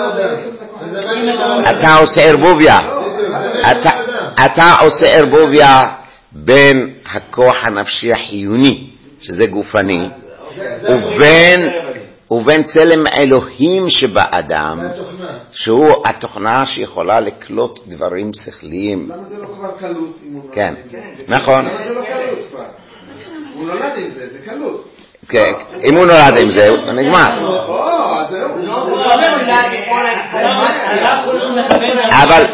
אתה עושה ערבוביה. אתה עושה ערבוביה בין הכוח הנפשי החיוני, שזה גופני, ובין ובין צלם אלוהים שבאדם, שהוא התוכנה שיכולה לקלוט דברים שכליים. למה זה לא כבר קלות? כן, נכון. למה זה לא קלות כבר? הוא נולד עם זה, זה קלות. אם הוא נולד עם זה, זה נגמר. אבל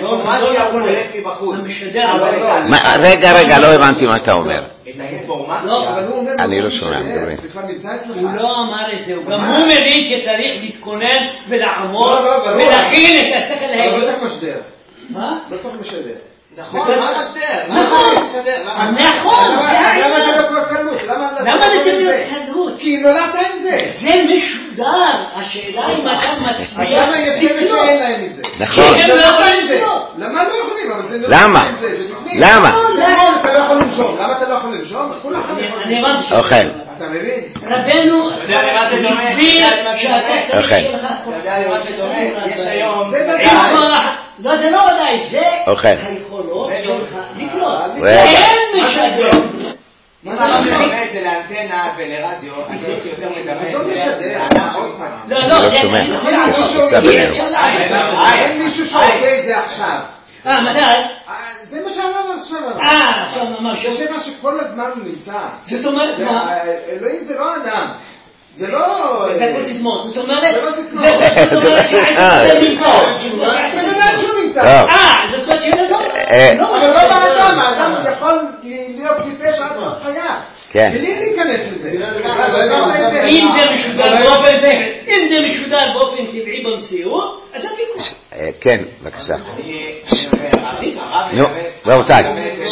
רגע רגע לא הבנתי מה אתה אומר. אני לא שומע. הוא לא אמר את זה, הוא גם הוא מבין שצריך להתכונן ולעמוד ולהכין את השכל ההגיוני. לא צריך משדר. מה? לא צריך משדר. נכון, מה משדר? נכון, נכון, למה זה לא כל קלות? למה זה צריך להיות קלות? כי נולדת עם זה. זה משודר, השאלה אם אתה מצליח. אז למה יש כאלה שאין להם את זה? נכון. הם לא יכולים זה. למה לא יכולים? אבל זה למה? למה? אתה לא יכול לנשום. למה אתה לא יכול לנשום? אני הבנתי. אוכל. אתה מבין? רבנו הסביר שאתה צריך אוכל. שלך יש היום... לא, זה לא ודאי, זה אוכל. היכולות שלך לקלוט. רגע. אין משדר. אם אתה מדמה את זה לאנטנה ולרדיו, אני הייתי יותר מדמה את זה לאנטנה. לא, אני לא שומע. תצא בינינו. אין מישהו שעושה את זה עכשיו. אה, מתי? זה מה שאמרנו עכשיו. אה, עכשיו ממש. זה מה שכל הזמן הוא נמצא. זאת אומרת מה? אלוהים זה לא אדם. זה לא... זה כל סיסמות. זאת אומרת... זה לא סיסמות. זאת אומרת שזה נמצא. זה לא שהוא נמצא. אה, זאת אומרת שאלה לא... אבל לא באדם. האדם יכול להיות טיפש עד סוף חייו. כן. בלי להיכנס לזה. אם זה משודר באופן טבעי, אם זה משודר באופן טבעי במציאות, אז הוויכוח. כן, בבקשה. נו, רבותיי.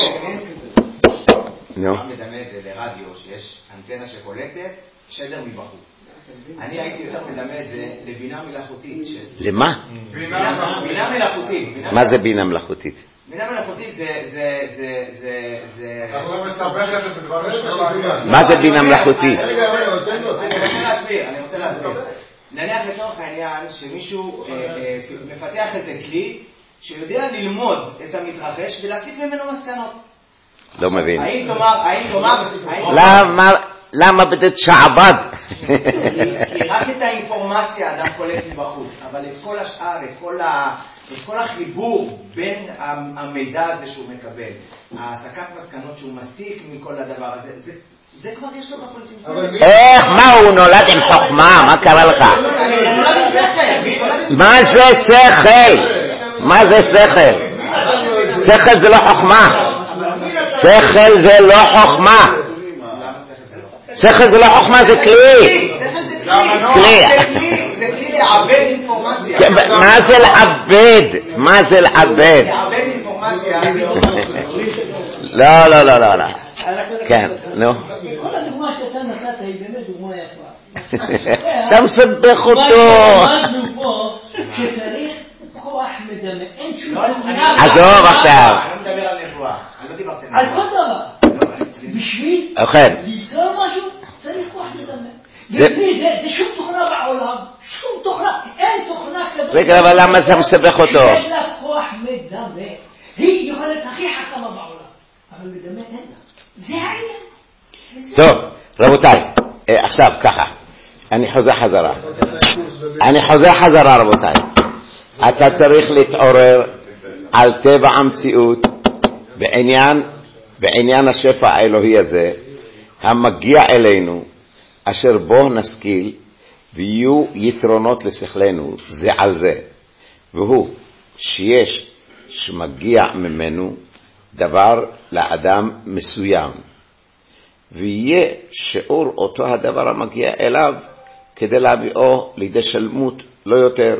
נו. הרב מדמה את זה לרדיו, שיש אנטנה שקולטת שדר מבחוץ. אני הייתי יותר מדמה את זה לבינה מלאכותית. למה? בינה מלאכותית. מה זה בינה מלאכותית? בינה מלאכותית זה... זה... זה... זה... זה... אתה לא מספק את הדברים. מה זה בינה מלאכותית? אני רוצה להסביר, אני רוצה להסביר. נניח לצורך העניין שמישהו מפתח איזה כלי שיודע ללמוד את המתרחש ולהסיק ממנו מסקנות. לא מבין. האם תאמר, האם תאמר... למה, למה בדעת שעבד? כי רק את האינפורמציה אדם קולט מבחוץ, אבל את כל השאר, את כל ה... את כל החיבור בין המידע הזה שהוא מקבל, ההסקת מסקנות שהוא מסיק מכל הדבר הזה, זה, זה כבר יש לו בפוטנציאל. איך? מה, הוא נולד עם חוכמה? מה קרה לך? מה זה שכל? מה זה שכל? שכל זה לא חוכמה. שכל זה לא חוכמה. שכל זה לא חוכמה, זה כלי. כלי. זה כלי לעבד אינפורמציה. מה זה לעבד? מה זה לעבד? לעבד אינפורמציה. לא, לא, לא, לא, לא. כן, נו. כל הדוגמה שאתה נתת היא באמת דוגמה יפה. אתה מסבך אותו. למדנו פה שצריך כוח מדמה. אין שום תוכנה. עזוב עכשיו. אני לא מדבר על נבואה. אני לא דיברתי על על נבואה. כל דבר. בשביל ליצור משהו צריך כוח מדמה. זה שום תוכנה בעולם, שום תוכנה, אין תוכנה כזאת. רגע, אבל למה זה מסבך אותו? שיש לה כוח מדמה. היא יכולת הכי חכמה בעולם, אבל מדמה אין לה. זה העניין. טוב, רבותיי, עכשיו ככה, אני חוזר חזרה. אני חוזר חזרה, רבותיי. אתה צריך להתעורר על טבע המציאות בעניין, בעניין השפע האלוהי הזה, המגיע אלינו, אשר בו נשכיל ויהיו יתרונות לשכלנו זה על זה, והוא שיש שמגיע ממנו דבר לאדם מסוים, ויהיה שיעור אותו הדבר המגיע אליו כדי להביאו לידי שלמות לא יותר,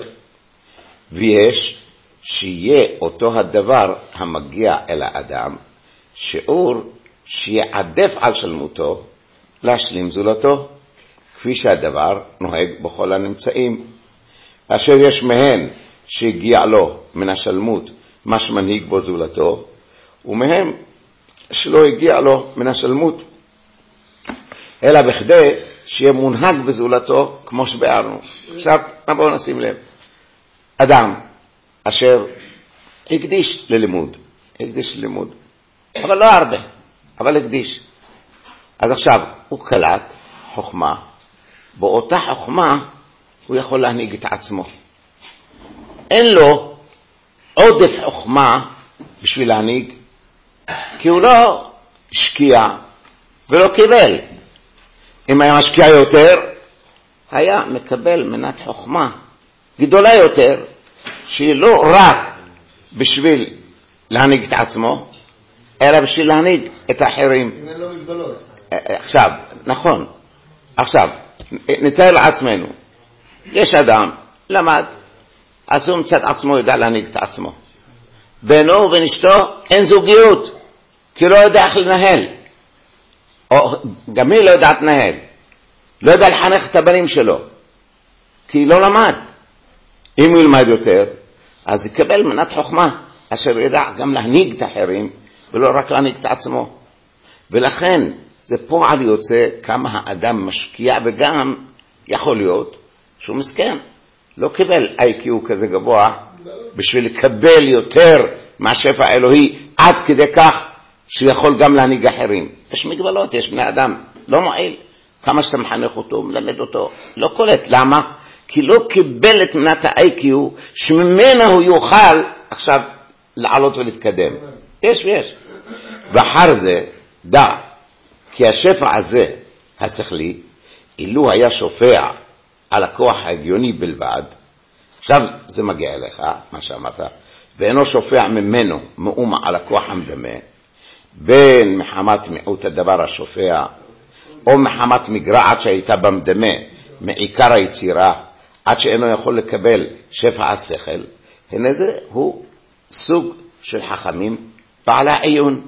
ויש שיהיה אותו הדבר המגיע אל האדם שיעור שיעדף על שלמותו להשלים זולתו, כפי שהדבר נוהג בכל הנמצאים, אשר יש מהן שהגיע לו מן השלמות מה שמנהיג בו זולתו, ומהם שלא הגיע לו מן השלמות, אלא בכדי שיהיה מונהג בזולתו כמו שבארנו. עכשיו, בואו נשים לב. אדם אשר הקדיש ללימוד, הקדיש ללימוד, אבל לא הרבה, אבל הקדיש. אז עכשיו, הוא קלט חוכמה, באותה חוכמה הוא יכול להנהיג את עצמו. אין לו עודף חוכמה בשביל להנהיג, כי הוא לא השקיע ולא קיבל. אם היה משקיע יותר, היה מקבל מנת חוכמה גדולה יותר, שהיא לא רק בשביל להנהיג את עצמו, אלא בשביל להנהיג את האחרים. אם אין לו מגבלות. עכשיו, נכון. עכשיו, נתאר לעצמנו, יש אדם, למד, אז הוא מצד עצמו יודע להנהיג את עצמו. בינו ובין אשתו אין זוגיות, כי לא יודע איך לנהל. או גם היא לא יודעת לנהל. לא יודע לחנך את הבנים שלו, כי היא לא למד. אם הוא ילמד יותר, אז יקבל מנת חוכמה, אשר ידע גם להנהיג את האחרים, ולא רק להנהיג את עצמו. ולכן, זה פועל יוצא כמה האדם משקיע, וגם יכול להיות שהוא מסכן. לא קיבל איי קיו כזה גבוה, בשביל לקבל יותר מהשפע האלוהי, עד כדי כך שיכול גם להנהיג אחרים. יש מגבלות, יש בני אדם, לא מועיל. כמה שאתה מחנך אותו, מלמד אותו, לא קולט. למה? כי לא קיבל את מנת ה-איי קיו, שממנה הוא יוכל עכשיו לעלות ולהתקדם. יש ויש. ואחר זה, דע, כי השפע הזה, השכלי, אילו היה שופע על הכוח ההגיוני בלבד, עכשיו זה מגיע אליך, מה שאמרת, ואינו שופע ממנו מאומה על הכוח המדמה, בין מחמת מיעוט הדבר השופע, או מחמת מגרעת שהייתה במדמה, מעיקר היצירה, עד שאינו יכול לקבל שפע השכל, הנה זה הוא סוג של חכמים בעלי עיון.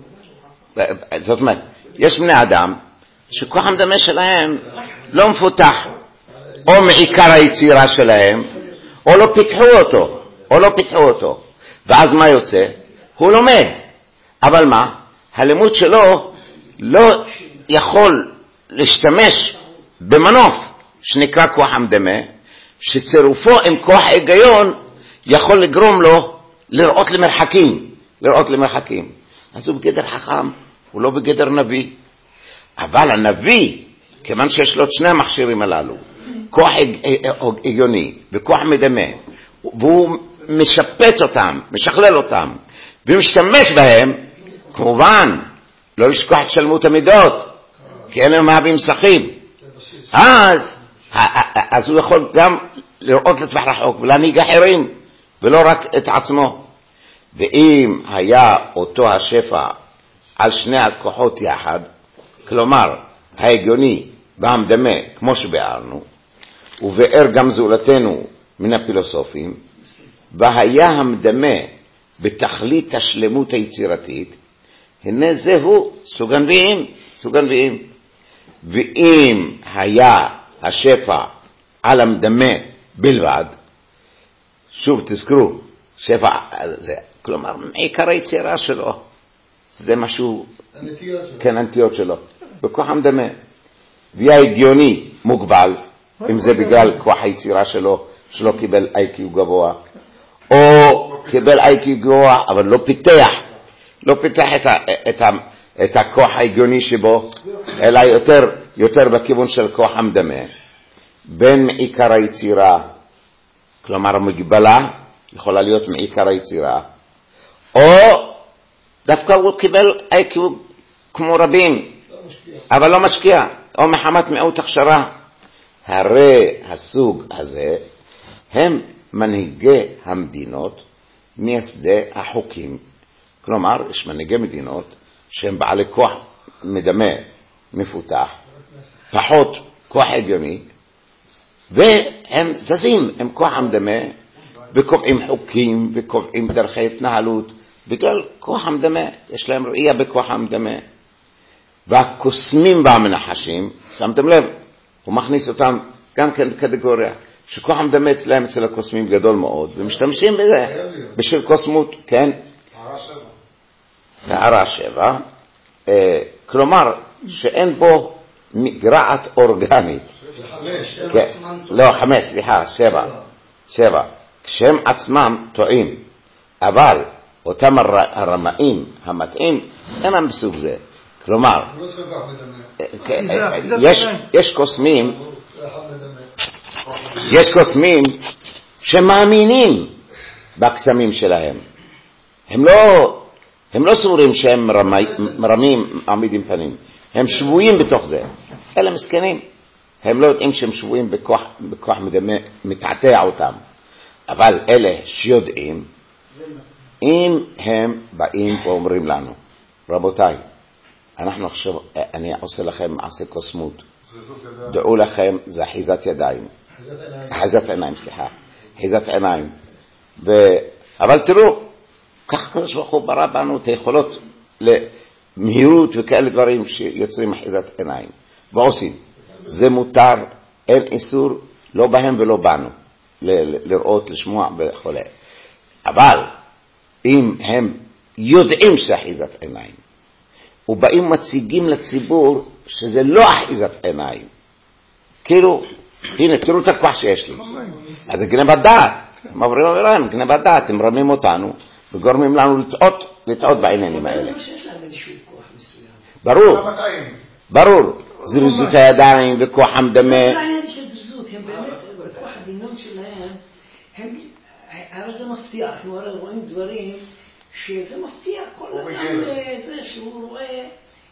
זאת אומרת, יש בני אדם שכוח המדמה שלהם לא מפותח, או מעיקר היצירה שלהם, או לא פיתחו אותו, או לא פיתחו אותו. ואז מה יוצא? הוא לומד. אבל מה? הלימוד שלו לא יכול להשתמש במנוף שנקרא כוח המדמה, שצירופו עם כוח היגיון יכול לגרום לו לראות למרחקים, לראות למרחקים. אז הוא בגדר חכם, הוא לא בגדר נביא. אבל הנביא, כיוון שיש לו את שני המכשירים הללו, כוח הגיוני וכוח מדמה, והוא משפץ אותם, משכלל אותם, ומשתמש בהם, כמובן, לא לשכוח את שלמות המידות, כי אלה מהווים שכים. אז, אז הוא יכול גם לראות לטווח רחוק ולהנהיג אחרים, ולא רק את עצמו. ואם היה אותו השפע על שני הכוחות יחד, כלומר, ההגיוני והמדמה, כמו שבארנו, ובאר גם זולתנו מן הפילוסופים, והיה המדמה בתכלית השלמות היצירתית, הנה זהו סוג הנביאים, סוג הנביאים. ואם היה השפע על המדמה בלבד, שוב תזכרו, שפע, זה, כלומר, עיקר היצירה שלו, זה משהו, הנטיות שלו. כן, הנטיות שלו, בכוח המדמה. והיה הגיוני מוגבל, אם זה בגלל כוח היצירה שלו, שלא קיבל איי קיו גבוה, או קיבל איי קיו גבוה, אבל לא פיתח, לא פיתח את, ה, את, ה, את הכוח ההגיוני שבו, אלא יותר, יותר בכיוון של כוח המדמה. בין מעיקר היצירה, כלומר המגבלה, יכולה להיות מעיקר היצירה, או דווקא הוא קיבל איי קיו כמו רבים, אבל לא משקיע, או מחמת מיעוט הכשרה. הרי הסוג הזה הם מנהיגי המדינות מייסדי החוקים. כלומר, יש מנהיגי מדינות שהם בעלי כוח מדמה מפותח, פחות כוח הגיוני, והם זזים עם כוח המדמה, וקובעים חוקים, וקובעים דרכי התנהלות, בגלל כוח המדמה, יש להם ראייה בכוח המדמה. והקוסמים והמנחשים, שמתם לב, הוא מכניס אותם גם כן בקטגוריה, שכוח המדמה אצלהם אצל הקוסמים גדול מאוד, ומשתמשים בזה בשביל קוסמות, כן? הערה שבע. הערה שבע, אה, כלומר שאין בו מגרעת אורגנית. חמש. כן, לא, חמש, סליחה, שבע. שבע. כשהם עצמם טועים, אבל אותם הר- הרמאים המתאים, אינם בסוג זה. כלומר, הוא לא צריך כך מדמה. כן, זה- זה יש, טועה. יש קוסמים, זה אחד מדמה. יש קוסמים שמאמינים בקסמים שלהם. הם לא, הם לא סבורים שהם רמי, רמים עמידים פנים. הם שבויים בתוך זה. אלה מסכנים. הם לא יודעים שהם שבויים בכוח, בכוח מדמה, מתעתע אותם. אבל אלה שיודעים, אם הם באים ואומרים לנו, רבותיי, אנחנו עכשיו, אני עושה לכם מעשה קוסמות, דעו לכם, זה אחיזת ידיים, אחיזת עיניים, סליחה, אחיזת עיניים, ו... אבל תראו, כך קדוש ברוך הוא ברא בנו את היכולות למהירות וכאלה דברים שיוצרים אחיזת עיניים, ועושים, זה מותר, אין איסור, לא בהם ולא בנו, ל- לראות, לשמוע וכו'. אבל אם הם יודעים שאחיזת עיניים, ובאים מציגים לציבור שזה לא אחיזת עיניים, כאילו, הנה, תראו את הכוח שיש לי. אז זה גנבת דעת, מעברים עברם, גנבת דעת, הם רמים אותנו, וגורמים לנו לטעות, לטעות בעניינים האלה. ברור, ברור, זריזות הידיים וכוח המדמה. לא העניין של זריזות, הם באמת, בכוח הדמיון שלהם, הם, הרי זה מפתיע, אנחנו הרי רואים דברים שזה מפתיע, כל אדם זה שהוא רואה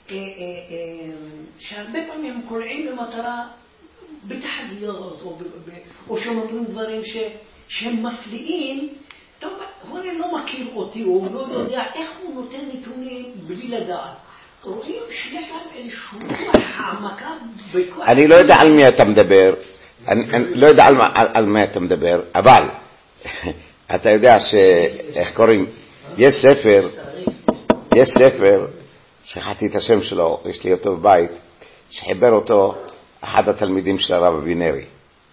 שהרבה פעמים הם קולעים במטרה בתחזיות, או שהם אומרים דברים שהם מפליאים. טוב, הוא הרי לא מכיר אותי, הוא לא יודע איך הוא נותן נתונים בלי לדעת. רואים שיש להם איזשהו העמקה בכוח. אני לא יודע על מי אתה מדבר, אני לא יודע על מי אתה מדבר, אבל אתה יודע שאיך קוראים, יש ספר, יש ספר, שכחתי את השם שלו, יש לי אותו בבית, שחיבר אותו אחד התלמידים של הרב אבינרי,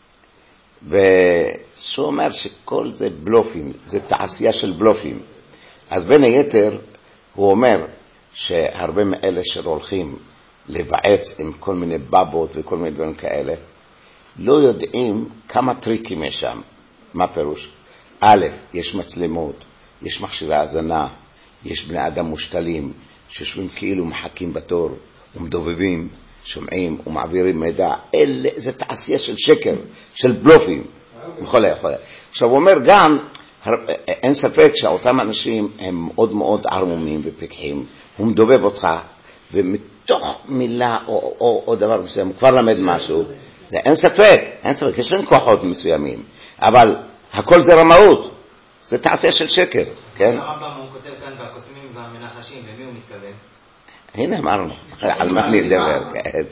ושהוא אומר שכל זה בלופים, זה תעשייה של בלופים. אז בין היתר הוא אומר שהרבה מאלה שהולכים לבעץ עם כל מיני בבות וכל מיני דברים כאלה, לא יודעים כמה טריקים יש שם. מה פירוש? א', יש מצלמות, יש מכשירי האזנה, יש בני אדם מושתלים, שיושבים כאילו מחכים בתור, ומדובבים, שומעים ומעבירים מידע. אלה, זה תעשייה של שקר, של בלופים. יכול יכול. עכשיו הוא אומר גם, אין ספק שאותם אנשים הם מאוד מאוד ערמומים ופקחים, הוא מדובב אותך, ומתוך מילה או, או, או דבר מסוים, הוא כבר למד משהו, זה אין ספק, אין ספק, יש להם כוחות מסוימים, אבל הכל זה רמאות, זה תעשייה של שקר, כן? הרמב"ם הוא כותב כאן והקוסמים והמנחשים, למי הוא מתכוון? הנה אמרנו, על מה אני לדבר,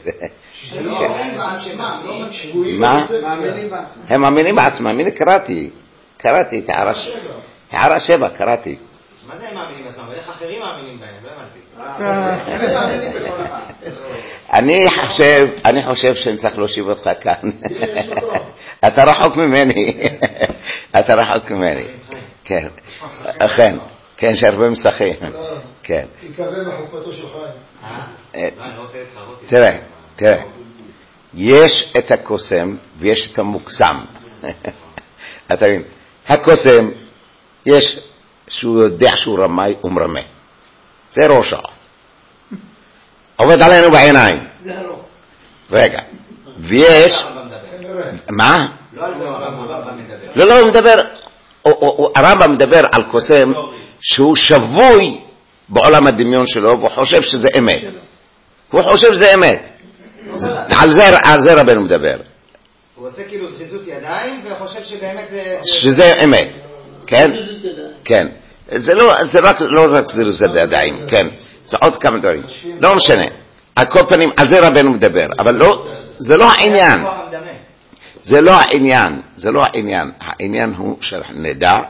מה? הם מאמינים בעצמם, הנה קראתי, קראתי, הערה שבע, קראתי. מה זה הם מאמינים בעצמם? ואיך אחרים מאמינים בהם? לא הבנתי. אני חושב, אני חושב שאני צריך להושיב אותך כאן. אתה רחוק ממני. אתה רחוק ממני. כן. אכן. כן, שהרבה משחקים. כן. תקרב בחופתו של חיים. תראה, תראה. יש את הקוסם ויש את המוקסם. אתה מבין? הקוסם, יש שהוא יודע שהוא רמאי ומרמה. זה ראשו. עובד עלינו בעיניים. זה הרוב. רגע. ויש... מה? לא על זה הרמב"ם מדבר. לא, לא, הוא מדבר... הרמב"ם מדבר על קוסם שהוא שבוי בעולם הדמיון שלו, והוא חושב שזה אמת. הוא חושב שזה אמת. על זה רבנו מדבר. הוא עושה כאילו זריזות ידיים, וחושב שבאמת זה... שזה אמת. כן? כן. זה לא, זה רק, לא רק זריזות ידיים, כן. זה עוד כמה דברים. לא משנה. על כל פנים, על זה רבנו מדבר. אבל לא, זה לא העניין. זה לא העניין. זה לא העניין. העניין הוא שנדע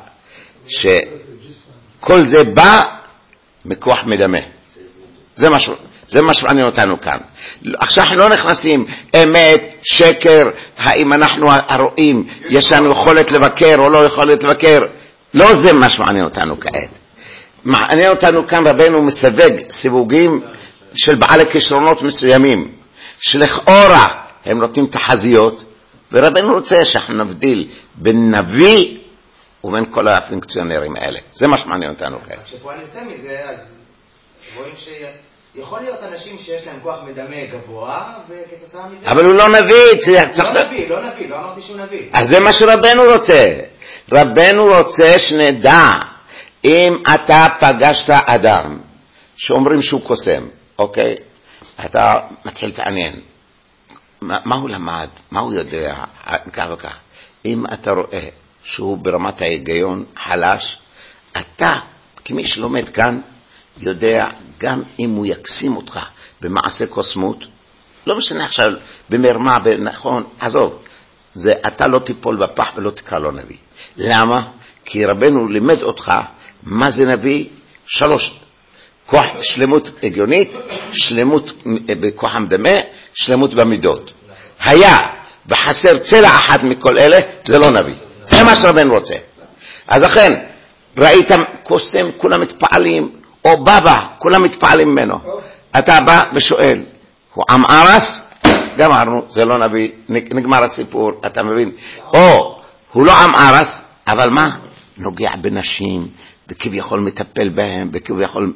שכל זה בא מכוח מדמה. זה משהו. זה מה שמעניין אותנו כאן. עכשיו אנחנו לא נכנסים אמת, שקר, האם אנחנו הרואים, יש לנו יכולת לבקר או לא יכולת לבקר. לא זה מה שמעניין אותנו כעת. מעניין אותנו כאן רבנו מסווג סיווגים של בעלי כישרונות מסוימים, שלכאורה הם נותנים תחזיות, ורבנו רוצה שאנחנו נבדיל בין נביא ובין כל הפונקציונרים האלה. זה מה שמעניין אותנו כעת. כשפה נצא מזה, אז רואים ש... יכול להיות אנשים שיש להם כוח מדמה גבוה, וכתוצאה מזה... אבל הוא לא נביא, לא נביא, לא נביא, לא אמרתי שהוא נביא. אז זה מה שרבנו רוצה. רבנו רוצה שנדע, אם אתה פגשת אדם, שאומרים שהוא קוסם, אוקיי? אתה מתחיל להתעניין. מה, מה הוא למד? מה הוא יודע? כך וכך. אם אתה רואה שהוא ברמת ההיגיון חלש, אתה, כמי שלומד כאן, יודע גם אם הוא יקסים אותך במעשה קוסמות, לא משנה עכשיו במרמה, נכון, עזוב, זה אתה לא תיפול בפח ולא תקרא לו נביא. למה? כי רבנו לימד אותך מה זה נביא, שלוש, כוח שלמות הגיונית, שלמות בכוח המדמה, שלמות במידות. היה וחסר צלע אחת מכל אלה, זה לא נביא. זה מה שרבנו רוצה. אז לכן, ראיתם קוסם, כולם מתפעלים, או בבא, כולם מתפעלים ממנו. אתה בא ושואל, הוא עם ארס? גמרנו, זה לא נביא, נגמר הסיפור, אתה מבין? או, הוא לא עם ארס, אבל מה? נוגע בנשים, וכביכול מטפל בהם, וכביכול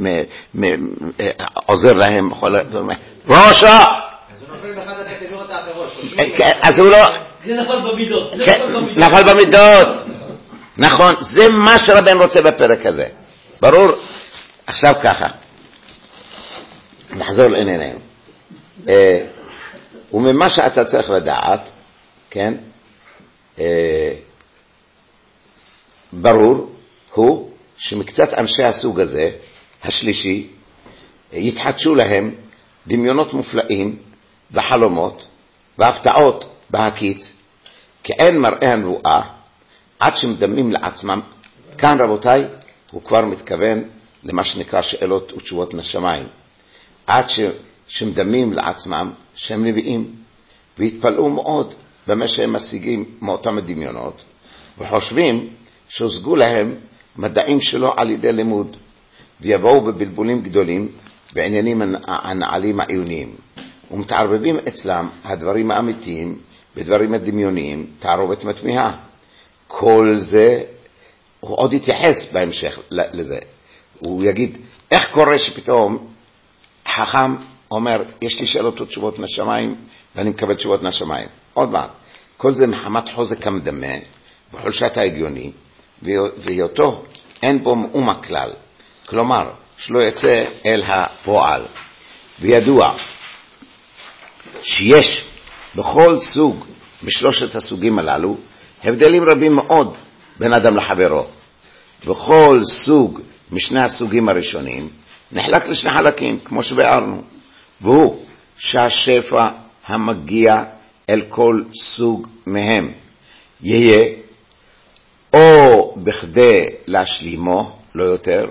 עוזר להם, ראשו! אז הוא נופל באחד הקטגוריות האחרות. אז הוא לא... זה נפל במידות. נפל במידות. נכון, זה מה שרבן רוצה בפרק הזה. ברור? עכשיו ככה. נחזור לענייננו. וממה שאתה צריך לדעת, כן? ברור הוא שמקצת אנשי הסוג הזה, השלישי, יתחדשו להם דמיונות מופלאים וחלומות והפתעות בהקיץ, כי אין מראה הנבואה עד שמדמים לעצמם. כאן רבותיי, הוא כבר מתכוון למה שנקרא שאלות ותשובות מהשמיים. עד שמדמים לעצמם שהם נביאים, והתפלאו מאוד במה שהם משיגים מאותם הדמיונות, וחושבים שהושגו להם מדעים שלו על ידי לימוד, ויבואו בבלבולים גדולים בעניינים הנעלים העיוניים, ומתערבבים אצלם הדברים האמיתיים בדברים הדמיוניים, תערובת מתמיהה. כל זה, הוא עוד יתייחס בהמשך לזה. הוא יגיד, איך קורה שפתאום חכם אומר, יש לי שאלות ותשובות מהשמיים, ואני מקבל תשובות מהשמיים. עוד מעט. כל זה מחמת חוזק המדמה, וחולשת ההגיוני, והיותו אין בו מאום הכלל. כלומר, שלא יצא אל הפועל. וידוע שיש בכל סוג משלושת הסוגים הללו הבדלים רבים מאוד בין אדם לחברו. בכל סוג משני הסוגים הראשונים נחלק לשני חלקים, כמו שבארנו, והוא שהשפע המגיע אל כל סוג מהם יהיה או בכדי להשלימו, לא יותר,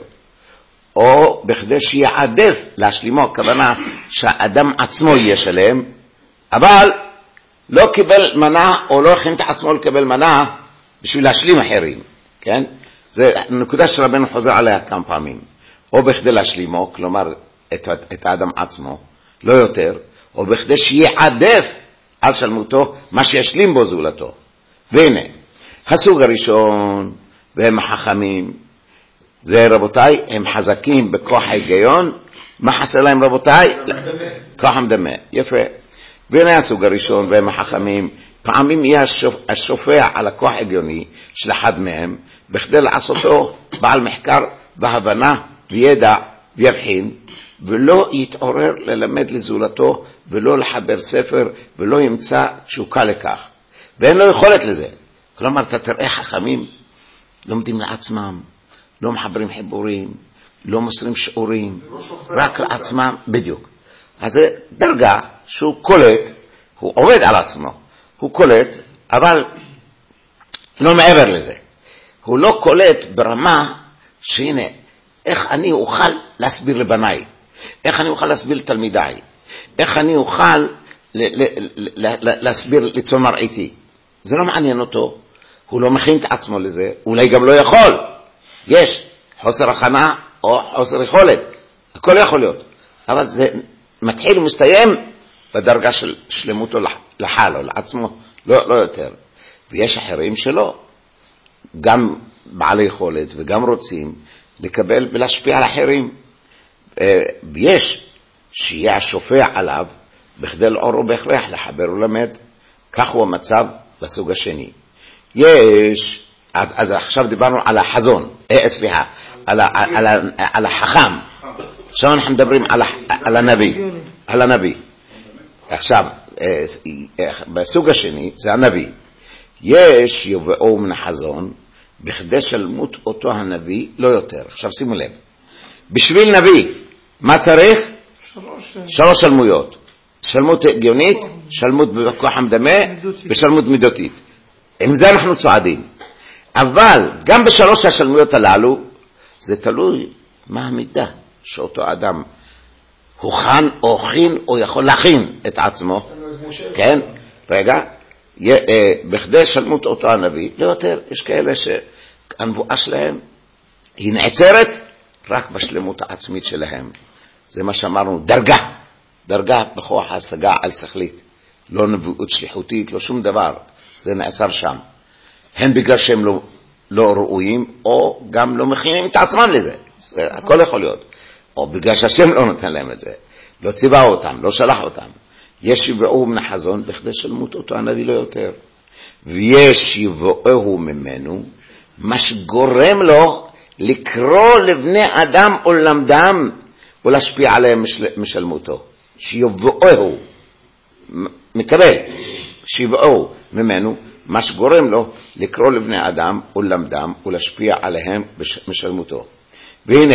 או בכדי שיעדף להשלימו, הכוונה שהאדם עצמו יהיה שלם, אבל לא קיבל מנה או לא הכין את עצמו לקבל מנה בשביל להשלים אחרים, כן? זה נקודה שרבנו חוזר עליה כמה פעמים. או בכדי להשלימו, כלומר את, את האדם עצמו, לא יותר, או בכדי שיעדף על שלמותו מה שישלים בו זולתו. והנה, הסוג הראשון, והם החכמים, זה רבותיי, הם חזקים בכוח ההיגיון. מה חסר להם רבותיי? כוח המדמה. יפה. והנה הסוג הראשון, והם החכמים, פעמים יהיה השופע על הכוח ההגיוני של אחד מהם, בכדי לעשותו בעל מחקר והבנה וידע ויבחין, ולא יתעורר ללמד לזולתו, ולא לחבר ספר, ולא ימצא תשוקה לכך. ואין לו יכולת לזה. כלומר, אתה תראה חכמים, לומדים לעצמם, לא מחברים חיבורים, לא מוסרים שיעורים, רק לעצמם, בדיוק. אז זה דרגה שהוא קולט, הוא עובד על עצמו, הוא קולט, אבל לא מעבר לזה. הוא לא קולט ברמה שהנה, איך אני אוכל להסביר לבניי, איך אני אוכל להסביר לתלמידיי, איך אני אוכל ל- ל- ל- להסביר ליצור מראיתי. זה לא מעניין אותו, הוא לא מכין את עצמו לזה, אולי גם לא יכול. יש חוסר הכנה או חוסר יכולת, הכל יכול להיות, אבל זה מתחיל ומסתיים בדרגה של שלמותו לחל או לעצמו, לא, לא יותר. ויש אחרים שלא, גם בעלי יכולת וגם רוצים לקבל ולהשפיע על אחרים. ויש שיהיה השופע עליו בכדי לעור ובהכרח לחבר ולמד. כך הוא המצב בסוג השני. יש, אז עכשיו דיברנו על החזון, אה, סליחה, על, על, על, על החכם. עכשיו אנחנו מדברים על, על הנביא, על הנביא. עכשיו, בסוג השני זה הנביא. יש יובאו מן החזון בכדי שלמות אותו הנביא לא יותר. עכשיו שימו לב, בשביל נביא מה צריך? שלוש, שלוש שלמויות. שלמות הגיונית, שלמות בכוח המדמה ושלמות מידותית. עם זה אנחנו צועדים. אבל גם בשלוש השלמויות הללו זה תלוי מה המידה שאותו אדם הוכן או הכין או יכול להכין את עצמו. כן? רגע, בכדי שלמות אותו הנביא לא יותר. יש כאלה שהנבואה שלהם היא נעצרת רק בשלמות העצמית שלהם. זה מה שאמרנו, דרגה, דרגה בכוח ההשגה על שכלית, לא נבואות שליחותית, לא שום דבר, זה נעצר שם. הם בגלל שהם לא, לא ראויים, או גם לא מכינים את עצמם לזה, זה, הכל יכול להיות, או בגלל שהשם לא נותן להם את זה, לא ציווה אותם, לא שלח אותם. יש יבואו מן החזון בכדי שלמות אותו הנביא לא יותר, ויש יבואו ממנו מה שגורם לו לקרוא לבני אדם או למדם ולהשפיע עליהם משלמותו. שיבואו, מקבל, שיבואו ממנו, מה שגורם לו לקרוא לבני אדם ולמדם ולהשפיע עליהם משלמותו. והנה,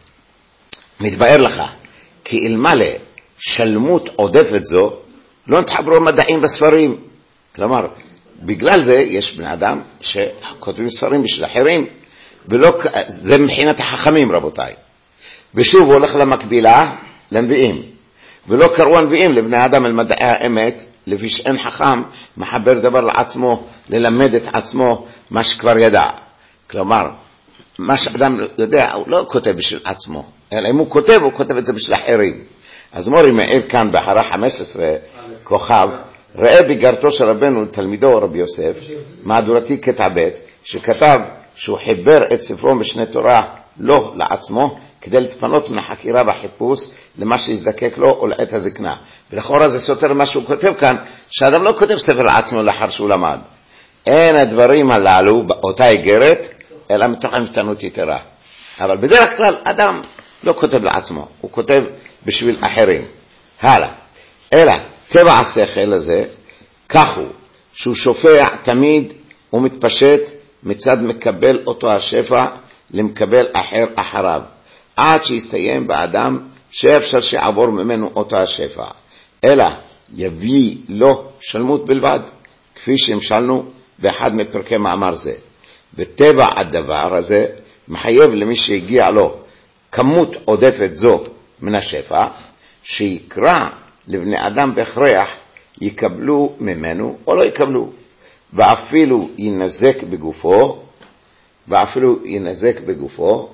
מתבאר לך, כי אלמלא שלמות עודפת זו, לא נתחברו מדעים בספרים. כלומר, בגלל זה יש בני אדם שכותבים ספרים בשביל אחרים, ולא, זה מבחינת החכמים רבותיי. ושוב הוא הולך למקבילה לנביאים, ולא קראו הנביאים לבני אדם אל מדעי האמת, לפי שאין חכם מחבר דבר לעצמו, ללמד את עצמו מה שכבר ידע. כלומר, מה שאדם יודע הוא לא כותב בשביל עצמו, אלא אם הוא כותב, הוא כותב את זה בשביל אחרים. אז מורי מעיר כאן בהערה חמש עשרה כוכב, ראה ביגרתו של רבנו תלמידו רבי יוסף, מהדורתי קטע ב', שכתב שהוא חיבר את ספרו משנה תורה לא לעצמו, כדי להתפנות מן החקירה והחיפוש למה שיזדקק לו או לעת הזקנה. ולכאורה זה סותר מה שהוא כותב כאן, שאדם לא כותב ספר לעצמו לאחר שהוא למד. אין הדברים הללו באותה איגרת, אלא מתוך המתנות יתרה. אבל בדרך כלל אדם לא כותב לעצמו, הוא כותב בשביל אחרים. הלאה. אלא, טבע השכל הזה, כך הוא, שהוא שופע תמיד ומתפשט מצד מקבל אותו השפע למקבל אחר אחריו, עד שיסתיים באדם שאפשר שיעבור ממנו אותו השפע, אלא יביא לו שלמות בלבד, כפי שהמשלנו באחד מפרקי מאמר זה. וטבע הדבר הזה מחייב למי שהגיע לו כמות עודפת זו מן השפע, שיקרא לבני אדם בהכרח יקבלו ממנו או לא יקבלו, ואפילו ינזק בגופו, ואפילו ינזק בגופו,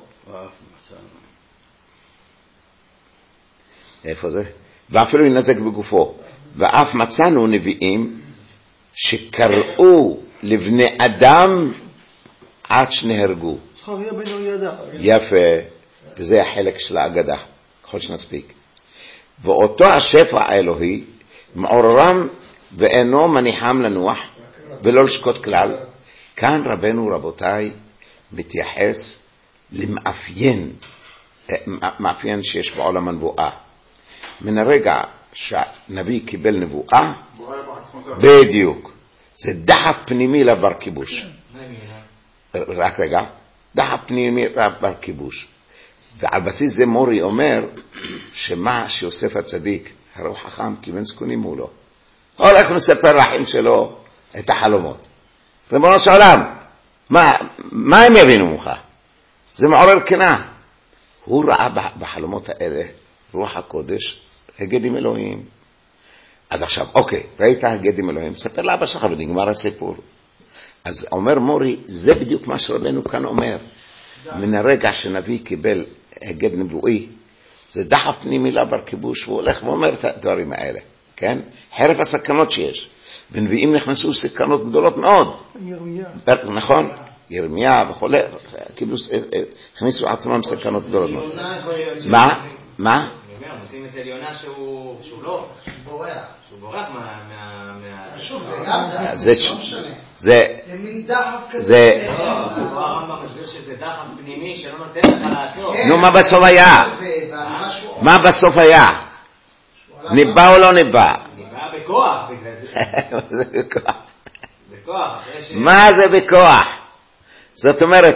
איפה זה? ואפילו ינזק בגופו. ואף מצאנו נביאים שקראו לבני אדם עד שנהרגו. יפה, וזה החלק של האגדה, ככל שנספיק. ואותו השפע האלוהי מעוררם ואינו מניחם לנוח ולא לשקוט כלל. כאן רבנו רבותיי מתייחס למאפיין, מאפיין שיש בעולם הנבואה. מן הרגע שהנביא קיבל נבואה, בדיוק, זה דחף פנימי לבר כיבוש. רק רגע, דחף פנימי לבר כיבוש. ועל בסיס זה מורי אומר שמה שיוסף הצדיק, הרי הוא חכם כיוון זקונים מולו, הולך לספר לאחים שלו את החלומות. ריבונו של עולם, מה, מה הם יבינו ממך? זה מעורר קנאה. הוא ראה בחלומות האלה רוח הקודש, הגד עם אלוהים. אז עכשיו, אוקיי, ראית הגד עם אלוהים, ספר לאבא שלך ונגמר הסיפור. אז אומר מורי, זה בדיוק מה שרבנו כאן אומר. מן הרגע שנביא קיבל הגד נבואי, זה דחף פנימי לבר כיבוש, והוא הולך ואומר את הדברים האלה, כן? חרף הסכנות שיש. ונביאים נכנסו סכנות גדולות מאוד. ירמיה. נכון? ירמיה וכו', הכניסו עצמם סכנות גדולות מאוד. מה? מה? מוצאים אצל יונה שהוא לא בורח, שהוא בורח מה... שוב, זה גם דחף, זה לא משנה. זה מין דחף כזה. זה... הרמב"ם מסביר שזה דחף פנימי שלא נותן לך לעצור. נו, מה בסוף היה? מה בסוף היה? ניבא או לא ניבא? ניבא בכוח בגלל זה. מה זה בכוח? בכוח. מה זה בכוח? זאת אומרת,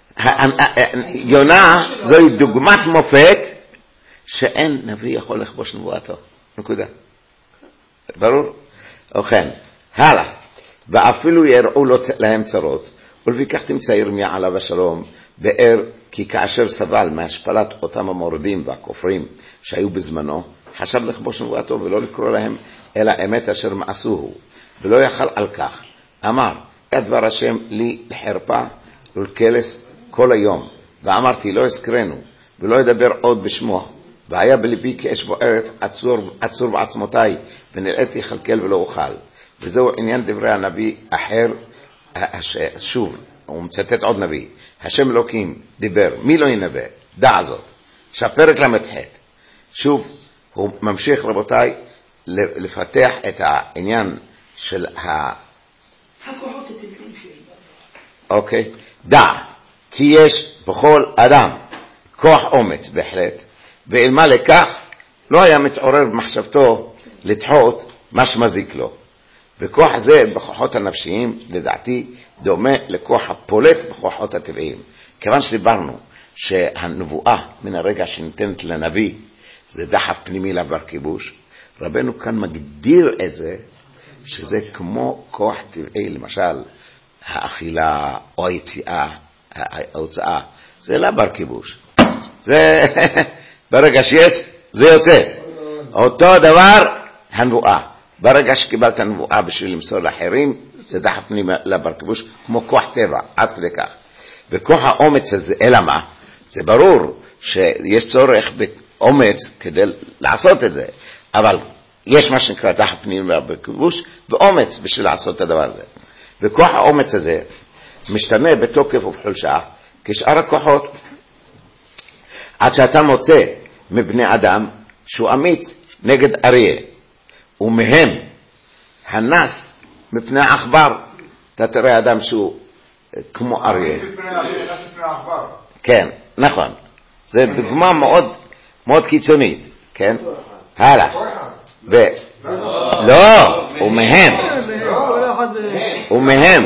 יונה זוהי דוגמת מופת שאין נביא יכול לכבוש נבואתו. נקודה. ברור? ובכן, הלאה. ואפילו יראו להם צרות, ולפיכך תמצא ירמיה עליו השלום באר, כי כאשר סבל מהשפלת אותם המורדים והכופרים שהיו בזמנו, חשב לכבוש נבואתו ולא לקרוא להם אלא אמת אשר מעשוהו, ולא יחל על כך. אמר, הדבר השם לי לחרפה ולקלס כל היום, ואמרתי לא אזכרנו ולא ידבר עוד בשמו, והיה בלבי כאש בוערת עצור, עצור בעצמותיי, ונראיתי חלקל ולא אוכל. וזהו עניין דברי הנביא אחר. שוב, הוא מצטט עוד נביא, השם אלוקים דיבר, מי לא ינבא? דע זאת. שפרק למתחת. שוב, הוא ממשיך רבותיי לפתח את העניין של ה... הכוחות הטבעיים שלנו. אוקיי, דע, כי יש בכל אדם כוח אומץ בהחלט, ואלמה לכך לא היה מתעורר במחשבתו לדחות מה שמזיק לו. וכוח זה בכוחות הנפשיים לדעתי דומה לכוח הפולט בכוחות הטבעיים. כיוון שדיברנו שהנבואה מן הרגע שניתנת לנביא זה דחף פנימי לעבר כיבוש, רבנו כאן מגדיר את זה שזה כמו כוח טבעי, למשל האכילה או היציאה, ההוצאה, זה לא בר כיבוש. זה ברגע שיש זה יוצא. אותו דבר הנבואה. ברגע שקיבלת הנבואה בשביל למסור לאחרים, זה דחף פנימי לבר כיבוש, כמו כוח טבע, עד כדי כך. וכוח האומץ הזה, אלא מה? זה ברור שיש צורך באומץ כדי לעשות את זה, אבל יש מה שנקרא דחף פנימי לבר כיבוש, ואומץ בשביל לעשות את הדבר הזה. וכוח האומץ הזה משתנה בתוקף ובחולשה כשאר הכוחות, עד שאתה מוצא מבני אדם שהוא אמיץ נגד אריה, ומהם הנס מפני עכבר. אתה תראה אדם שהוא כמו אריה. כן, נכון. זה דוגמה מאוד מאוד קיצונית, כן? הלאה. לא, ומהם. ומהם.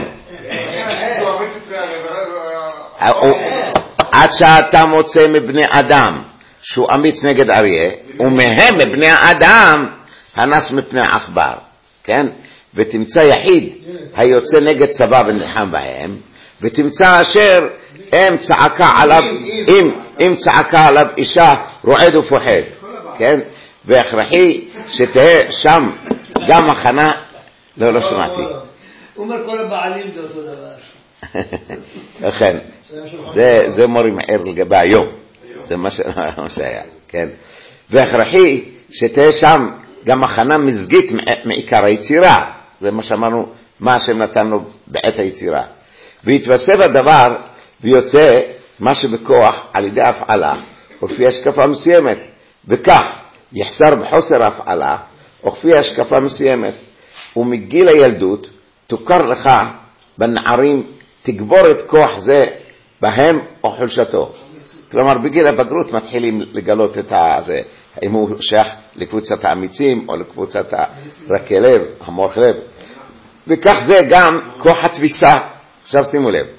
עד שאתה מוצא מבני אדם שהוא אמיץ נגד אריה, ומהם מבני האדם הנס מפני עכבר, כן? ותמצא יחיד היוצא נגד צבא ונלחם בהם, ותמצא אשר אם צעקה עליו, אם, אם צעקה עליו אישה רועד ופוחד, כן? והכרחי שתהיה שם גם הכנה. לא, לא שמעתי. הוא אומר כל הבעלים זה אותו דבר. לכן, זה, זה מורי מאיר לגבי היום. זה מה שהיה, כן? והכרחי שתהיה שם גם הכנה מזגית מעיקר היצירה. זה מה שאמרנו, מה השם נתנו בעת היצירה. והתווסף הדבר ויוצא מה שבכוח על ידי הפעלה, ולפי השקפה מסוימת, וכך יחסר בחוסר הפעלה, וכפי השקפה מסוימת. ומגיל הילדות תוכר לך בנערים תגבור את כוח זה בהם או חולשתו. כלומר בגיל הבגרות מתחילים לגלות את זה, האם הוא שייך לקבוצת האמיצים או לקבוצת הרקי לב, המוח לב. וכך זה גם כוח התפיסה. עכשיו שימו לב,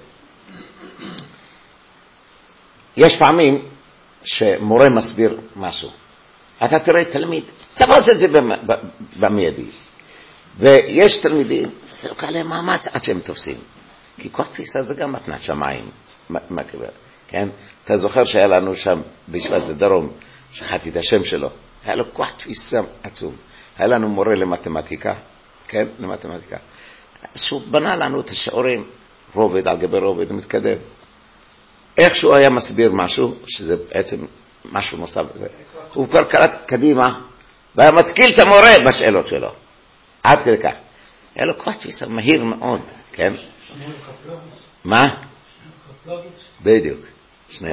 יש פעמים שמורה מסביר משהו, אתה תראה תלמיד תפוס את זה במיידי, ויש תלמידים זה לוקח להם מאמץ עד שהם תופסים, כי כוח תפיסה זה גם מתנת שמיים. מה קורה? כן? אתה זוכר שהיה לנו שם בישיבת בדרום, שכחתי את השם שלו, היה לו כוח תפיסה עצום. היה לנו מורה למתמטיקה, כן? למתמטיקה, שהוא בנה לנו את השיעורים רובד על גבי רובד ומתקדם. איך שהוא היה מסביר משהו שזה בעצם משהו נוסף, הוא כבר קלט קדימה והיה מתקיל את המורה בשאלות שלו עד כדי כך. היה לו כוח תפיסה מהיר מאוד, כן? מה? בדיוק, שנייה.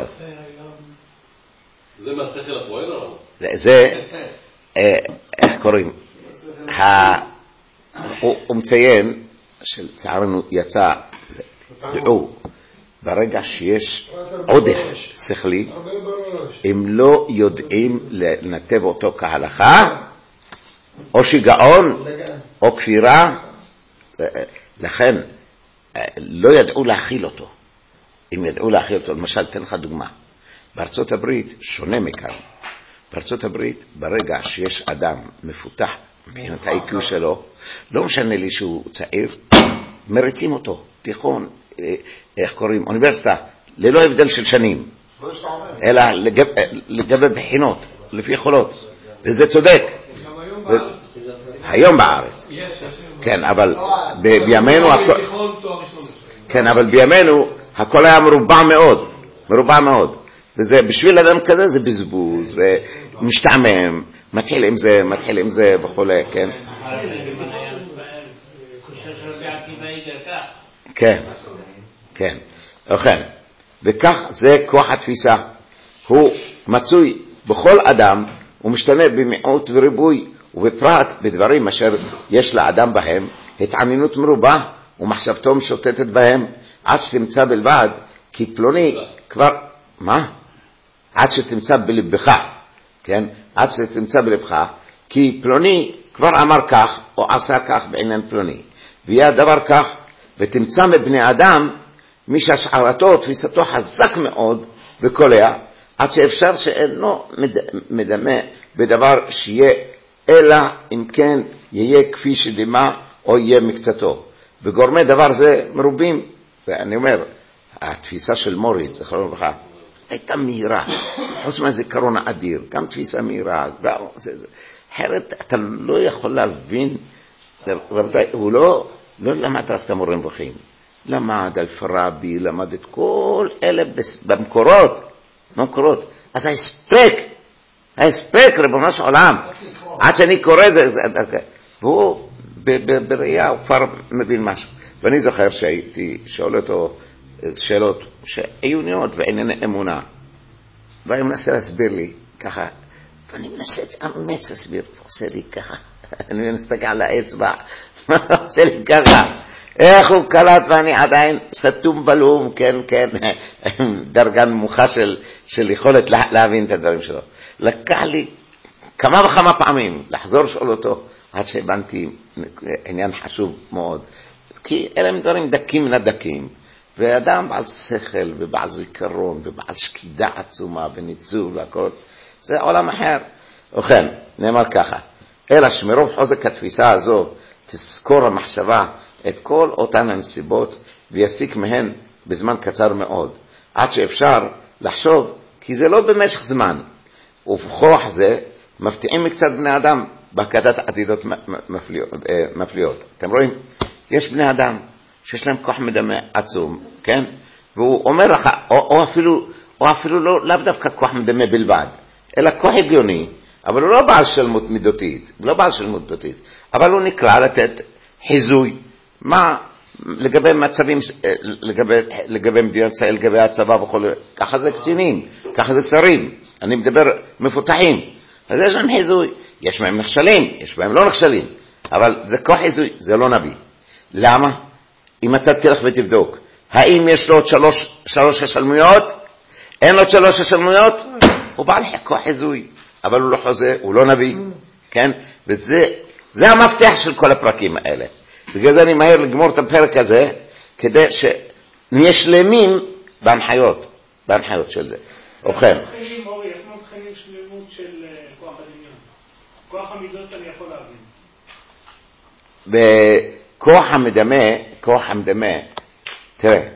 זה מהשכל הפועל או? זה, איך קוראים? הוא מציין שלצערנו יצא דעו, ברגע שיש עודף שכלי, אם לא יודעים לנתב אותו כהלכה, או שיגעון, או כפירה, לכן לא ידעו להכיל אותו. אם ידעו להכיל אותו, למשל, תן לך דוגמה. בארצות הברית, שונה מכאן. בארצות הברית, ברגע שיש אדם מפותח, מבחינת ה-איי קיו שלו, לא משנה לי שהוא צעיר, מריצים אותו, תיכון, איך קוראים, אוניברסיטה, ללא הבדל של שנים, אלא לגבי בחינות, לפי יכולות, וזה צודק. היום בארץ. כן, אבל בימינו, כן, אבל בימינו, הכל היה מרובע מאוד, מרובע מאוד. וזה, בשביל אדם כזה זה בזבוז, ומשתעמם, מתחיל עם זה, מתחיל עם זה וכולי, כן? כן, כן, וכן. וכך זה כוח התפיסה. הוא מצוי בכל אדם, הוא משתנה במיעוט וריבוי, ובפרט בדברים אשר יש לאדם בהם, התעניינות מרובה ומחשבתו משוטטת בהם, עד שתמצא בלבד, כי פלוני כבר, מה? עד שתמצא בלבך, כן? עד שתמצא בלבך, כי פלוני כבר אמר כך, או עשה כך בעניין פלוני. ויהיה הדבר כך, ותמצא מבני אדם, מי שהשערתו, תפיסתו חזק מאוד וקולע, עד שאפשר שאינו מדמה בדבר שיהיה, אלא אם כן יהיה כפי שדימה, או יהיה מקצתו. וגורמי דבר זה מרובים, ואני אומר, התפיסה של מוריץ, זכרונו לברכה, הייתה מהירה, חוץ מהזיכרון האדיר, גם תפיסה מהירה, אחרת אתה לא יכול להבין, הוא לא, לא למד רק את המורה נבוכים, למד על פרבי, למד את כל אלה במקורות, במקורות, אז ההספק, ההספק ריבונו של עולם, עד שאני קורא זה, והוא בראייה הוא כבר מבין משהו, ואני זוכר שהייתי שואל אותו, שאלות שעיוניות וענייני אמונה, ואני מנסה להסביר לי ככה, ואני מנסה אמץ להסביר, עושה לי ככה, אני מנסה על האצבע, עושה לי ככה, איך הוא קלט ואני עדיין סתום בלום, כן, כן, דרגה נמוכה של, של יכולת לה, להבין את הדברים שלו. לקח לי כמה וכמה פעמים לחזור שואל אותו, עד שהבנתי עניין חשוב מאוד, כי אלה הם דברים דקים מן הדקים, ואדם בעל שכל ובעל זיכרון ובעל שקידה עצומה וניצול והכל, זה עולם אחר. וכן, נאמר ככה, אלא שמרוב חוזק התפיסה הזו, תזכור המחשבה את כל אותן הנסיבות, ויסיק מהן בזמן קצר מאוד, עד שאפשר לחשוב, כי זה לא במשך זמן, ובכוח זה מפתיעים מקצת בני אדם, בהקדת עתידות מפליאות. מפליאות. אתם רואים? יש בני אדם, שיש להם כוח מדמה עצום, כן? והוא אומר לך, או, או אפילו, או אפילו לא, לאו דווקא כוח מדמה בלבד, אלא כוח הגיוני, אבל הוא לא בעל שלמות מידותית, לא בעל שלמות מידותית, אבל הוא נקרא לתת חיזוי, מה, לגבי מצבים, לגבי, לגבי מדינת ישראל, לגבי הצבא וכל, ככה זה קצינים, ככה זה שרים, אני מדבר מפותחים, אז יש להם חיזוי, יש מהם נכשלים, יש מהם לא נכשלים, אבל זה כוח חיזוי, זה לא נביא. למה? אם אתה תלך ותבדוק, האם יש לו עוד שלוש, שלוש השלמויות? אין לו עוד שלוש השלמויות? הוא בעל כוח חיזוי, אבל הוא לא חוזה, הוא לא נביא, כן? וזה, זה המפתח של כל הפרקים האלה. בגלל זה אני מהר לגמור את הפרק הזה, כדי שנהיה שלמים בהנחיות, בהנחיות של זה. ובכן. אורי, איך מבחינים שלמות של כוח הדמיון? כוח המידות אני יכול להבין. וכוח המדמה, כוח המדמה, תראה,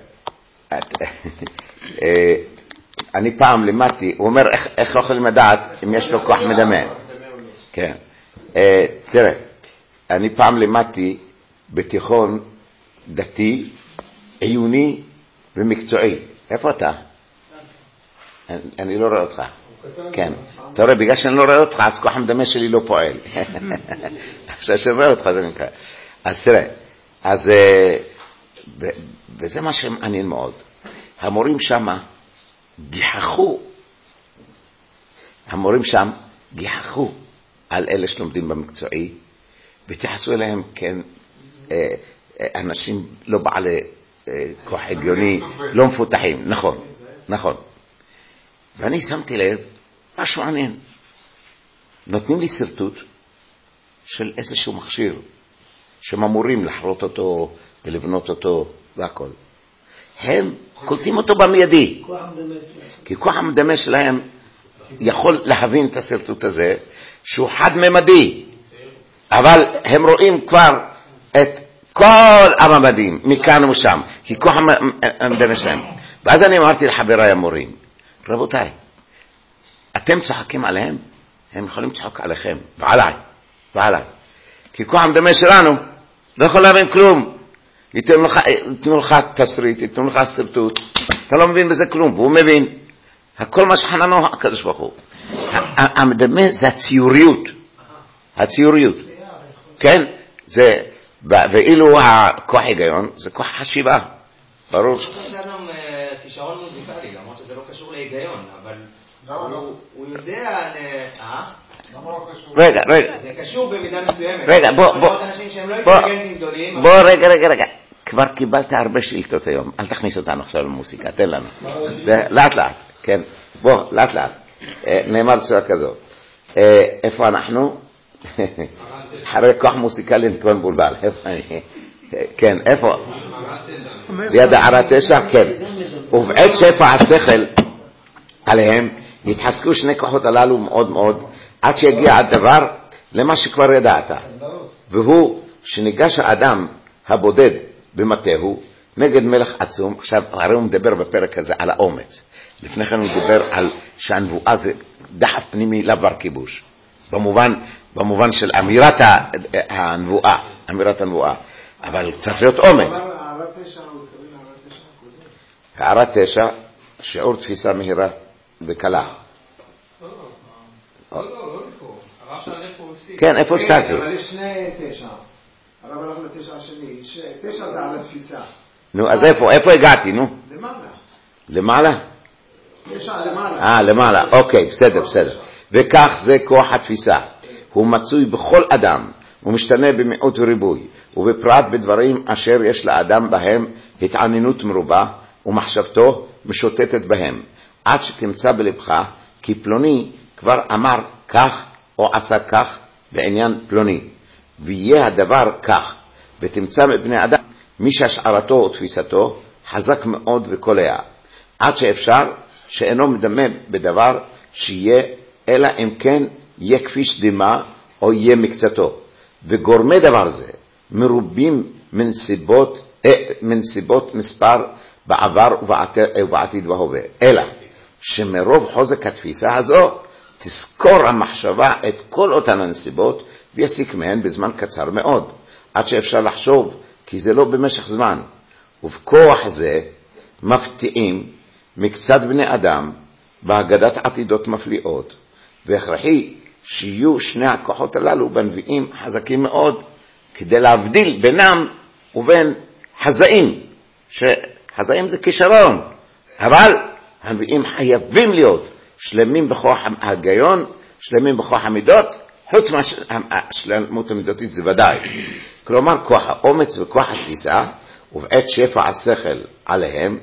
אני פעם לימדתי, הוא אומר, איך, איך לא יכולים לדעת אם יש לו כוח מדמה? כן. תראה, אני פעם לימדתי בתיכון דתי, עיוני ומקצועי. איפה אתה? אני, אני לא רואה אותך. כן. אתה רואה, בגלל שאני לא רואה אותך, אז כוח המדמה שלי לא פועל. עכשיו שאני רואה אותך, זה נקרא. אז תראה, אז, וזה מה שמעניין מאוד. המורים שם גיחכו, המורים שם גיחכו על אלה שלומדים במקצועי, ותייחסו אליהם, כן, אנשים לא בעלי כוח הגיוני, לא מפותחים. נכון, נכון. ואני שמתי לב, משהו מעניין. נותנים לי סרטוט של איזשהו מכשיר, שהם אמורים לחרות אותו ולבנות אותו והכל. הם קולטים אותו במיידי. כי כוח המדמה שלהם יכול להבין את הסרטוט הזה, שהוא חד-ממדי. אבל הם רואים כבר את כל הממדים, מכאן ומשם, כי כוח המדמה שלהם. ואז אני אמרתי לחבריי המורים, רבותיי, אתם צוחקים עליהם, הם יכולים לצחוק עליכם, ועליי, ועליי. כי כוח המדמה שלנו לא יכול להבין כלום. ייתנו לך, ייתנו לך תסריט, ייתנו לך סרטוט, אתה לא מבין בזה כלום, והוא מבין. הכל מה שחננו הקדוש ברוך הוא. המדמה זה הציוריות. הציוריות. כן? זה, ואילו הכוח היגיון, זה כוח חשיבה. ברור. זה אדם כישרון מוזיקלי, למרות שזה לא קשור להיגיון, אבל הוא יודע ל... רגע, רגע. זה קשור במידה מסוימת. רגע, בוא, בוא. בוא, רגע, רגע, רגע. כבר קיבלת הרבה שאילתות היום. אל תכניס אותנו עכשיו למוסיקה, תן לנו. לאט לאט, כן. בוא, לאט לאט. נאמר בצורה כזאת. איפה אנחנו? אחרי כוח מוסיקלי נתכון מבולבל. כן, איפה? ליד הערת תשע, כן. ובעת שפע השכל עליהם, התחזקו שני כוחות הללו מאוד מאוד, עד שיגיע הדבר למה שכבר ידעת. והוא שניגש האדם הבודד במטהו נגד מלך עצום. עכשיו, הרי הוא מדבר בפרק הזה על האומץ. לפני כן הוא מדבר על שהנבואה זה דחף פנימי לבר כיבוש. במובן, במובן של אמירת הנבואה, אמירת הנבואה. אבל צריך להיות אומץ. הערת תשע, שיעור תפיסה מהירה וקלה. כן, איפה הפסקתי? אבל יש שני תשע. הרב הלך לתשע השני. תשע זה על התפיסה. נו, אז איפה? איפה הגעתי, נו? למעלה. למעלה? תשע למעלה. אה, למעלה. אוקיי, בסדר, בסדר. וכך זה כוח התפיסה. הוא מצוי בכל אדם. הוא משתנה במיעוט וריבוי. ובפרט בדברים אשר יש לאדם בהם התעניינות מרובה, ומחשבתו משוטטת בהם. עד שתמצא בלבך כי פלוני כבר אמר כך או עשה כך בעניין פלוני, ויהיה הדבר כך, ותמצא מבני אדם מי שהשערתו או תפיסתו חזק מאוד וקולע, עד שאפשר שאינו מדמה בדבר שיהיה, אלא אם כן יהיה כפי שדימה או יהיה מקצתו. וגורמי דבר זה מרובים מנסיבות, אה, מנסיבות מספר בעבר ובעתיד והווה, אלא שמרוב חוזק התפיסה הזו תזכור המחשבה את כל אותן הנסיבות ויסיק מהן בזמן קצר מאוד, עד שאפשר לחשוב, כי זה לא במשך זמן. ובכוח זה מפתיעים מקצת בני אדם בהגדת עתידות מפליאות, והכרחי שיהיו שני הכוחות הללו בנביאים חזקים מאוד, כדי להבדיל בינם ובין חזאים, שחזאים זה כישרון, אבל הנביאים חייבים להיות שלמים בכוח ההגיון, שלמים בכוח המידות, חוץ מהשלמות המידותית זה ודאי. כלומר, כוח האומץ וכוח התפיסה, ובעת שפע השכל עליהם,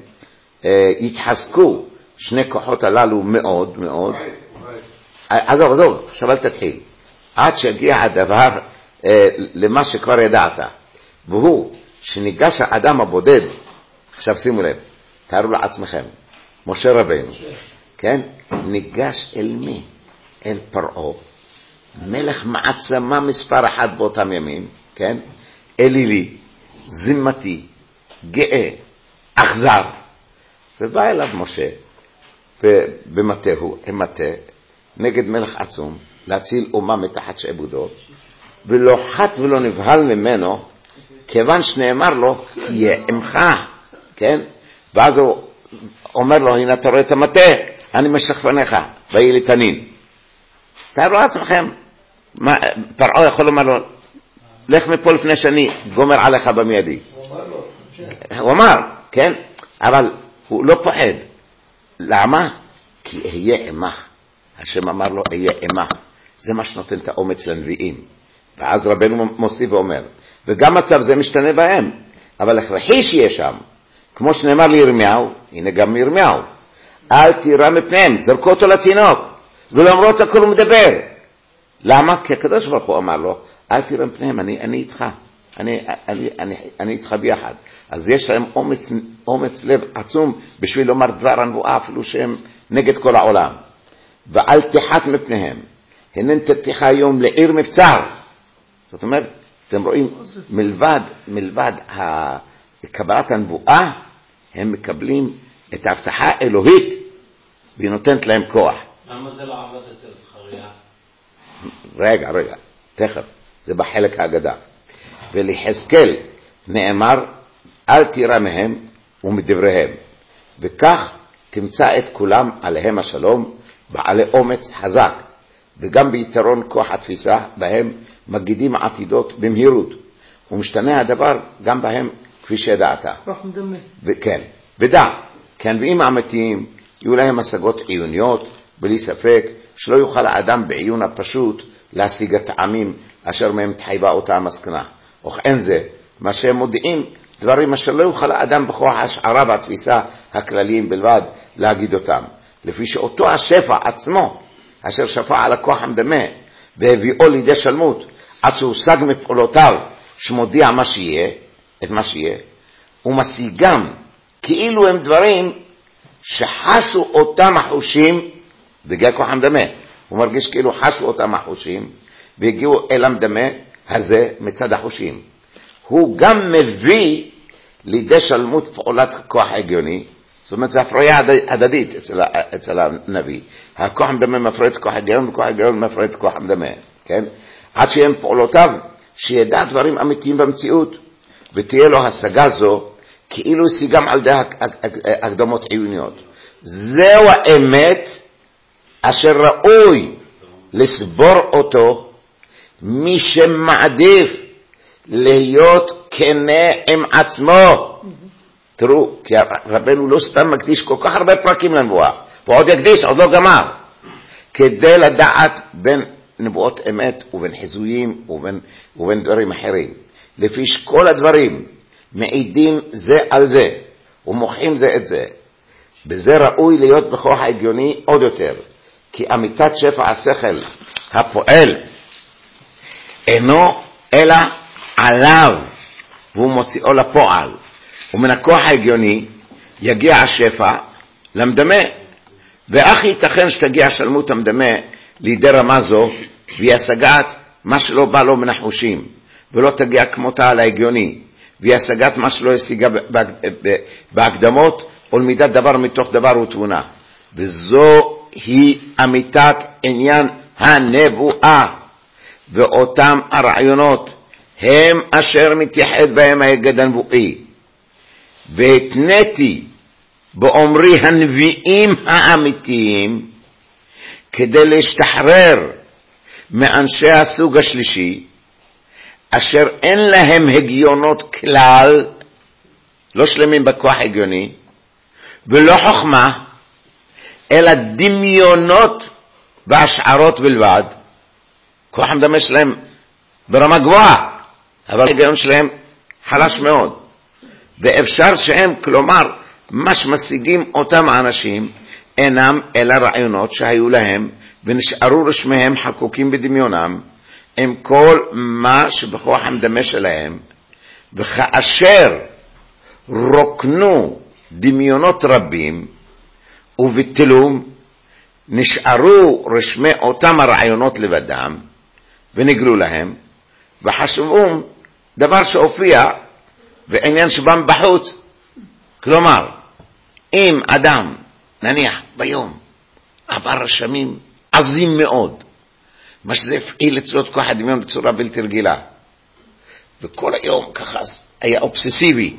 יתחזקו שני כוחות הללו מאוד מאוד. עזוב, עזוב, עכשיו אל תתחיל. עד שיגיע הדבר למה שכבר ידעת. והוא שניגש האדם הבודד, עכשיו שימו לב, תארו לעצמכם, משה רבינו, כן? ניגש אל מי? אל פרעה, מלך מעצמה מספר אחד באותם ימים, כן? אלילי, זמתי, גאה, אכזר. ובא אליו משה, במטהו, המטה, נגד מלך עצום, להציל אומה מתחת שעבודו, ולא חת ולא נבהל ממנו, כיוון שנאמר לו, תהיה עמך, כן? ואז הוא אומר לו, הנה אתה רואה את המטה, אני משלח פניך, ויהי לי תנין. תארו לעצמכם, פרעה יכול לומר לו, לך מפה לפני שאני גומר עליך במיידי. הוא אמר, כן? אבל הוא לא פוחד. למה? כי אהיה עמך. השם אמר לו, אהיה עמך. זה מה שנותן את האומץ לנביאים. ואז רבנו מוסיף ואומר, וגם מצב זה משתנה בהם, אבל הכרחי שיהיה שם, כמו שנאמר לירמיהו, הנה גם לירמיהו, אל תירא מפניהם, זרקו אותו לצינוק, ולמרות הכל הוא מדבר. למה? כי הקדוש ברוך הוא אמר לו, אל תראה פניהם, אני, אני איתך, אני, אני, אני, אני איתך ביחד. אז יש להם אומץ, אומץ לב עצום בשביל לומר דבר הנבואה אפילו שהם נגד כל העולם. ואל תחת מפניהם, הנן תתיך היום לעיר מבצר. זאת אומרת, אתם רואים, מלבד, מלבד קבלת הנבואה, הם מקבלים את ההבטחה האלוהית, והיא נותנת להם כוח. למה זה לא עבד אצל זכריה? רגע, רגע, תכף, זה בחלק ההגדה. וליחזקאל נאמר, אל תירא מהם ומדבריהם, וכך תמצא את כולם עליהם השלום, בעלי אומץ חזק, וגם ביתרון כוח התפיסה, בהם מגידים עתידות במהירות, ומשתנה הדבר גם בהם כפי שידעת. וכן, ודע, כן, ואם האמיתיים יהיו להם השגות עיוניות, בלי ספק שלא יוכל האדם בעיון הפשוט להשיג את העמים אשר מהם תחייבה אותה המסקנה. וכן זה, מה שהם מודיעים, דברים אשר לא יוכל האדם בכוח השערה והתפיסה הכלליים בלבד להגיד אותם. לפי שאותו השפע עצמו, אשר שפע על הכוח המדמה, והביאו לידי שלמות, עד שהושג מפעולותיו, שמודיע מה שיהיה, את מה שיהיה, ומשיגם כאילו הם דברים שחשו אותם החושים, בגלל כוח המדמה. הוא מרגיש כאילו חשו אותם החושים, והגיעו אל המדמה הזה מצד החושים. הוא גם מביא לידי שלמות פעולת כוח הגיוני, זאת אומרת, זה הפריה הדדית אצל, אצל הנביא. הכוח המדמה מפריד את כוח הגיון, וכוח הגיון מפריד את כוח המדמה, כן? עד שהם פעולותיו, שידע דברים אמיתיים במציאות, ותהיה לו השגה זו, כאילו השיגם על די הקדמות עיוניות. זהו האמת, אשר ראוי לסבור אותו, מי שמעדיף להיות כנה עם עצמו. תראו, כי רבנו לא סתם מקדיש כל כך הרבה פרקים לנבואה, ועוד יקדיש, עוד לא גמר, כדי לדעת בין נבואות אמת ובין חיזויים ובין, ובין דברים אחרים. לפי שכל הדברים מעידים זה על זה, ומוכחים זה את זה. בזה ראוי להיות בכוח ההגיוני עוד יותר, כי אמיתת שפע השכל הפועל אינו אלא עליו, והוא מוציאו לפועל. ומן הכוח ההגיוני יגיע השפע למדמה, ואך ייתכן שתגיע שלמות המדמה לידי רמה זו, והיא השגת מה שלא בא לו מן החושים, ולא תגיע כמותה על ההגיוני, והיא השגת מה שלא השיגה בהקדמות, או למידת דבר מתוך דבר ותבונה. וזו היא אמיתת עניין הנבואה, ואותם הרעיונות הם אשר מתייחד בהם ההגד הנבואי. והתניתי באומרי הנביאים האמיתיים, כדי להשתחרר מאנשי הסוג השלישי, אשר אין להם הגיונות כלל, לא שלמים בכוח הגיוני, ולא חוכמה, אלא דמיונות והשערות בלבד. כוח המדמה שלהם ברמה גבוהה, אבל ההגיון שלהם חלש מאוד. ואפשר שהם, כלומר, מה שמשיגים אותם האנשים, אינם אלא רעיונות שהיו להם, ונשארו רשמיהם חקוקים בדמיונם, עם כל מה שבכוח המדמה שלהם, וכאשר רוקנו דמיונות רבים, ובטלום, נשארו רשמי אותם הרעיונות לבדם, ונגלו להם, וחשבום דבר שהופיע, ועניין שבם בחוץ. כלומר, אם אדם, נניח ביום, עבר רשמים עזים מאוד, מה שזה הפעיל אצלות כוח הדמיון בצורה בלתי רגילה, וכל היום ככה היה אובססיבי,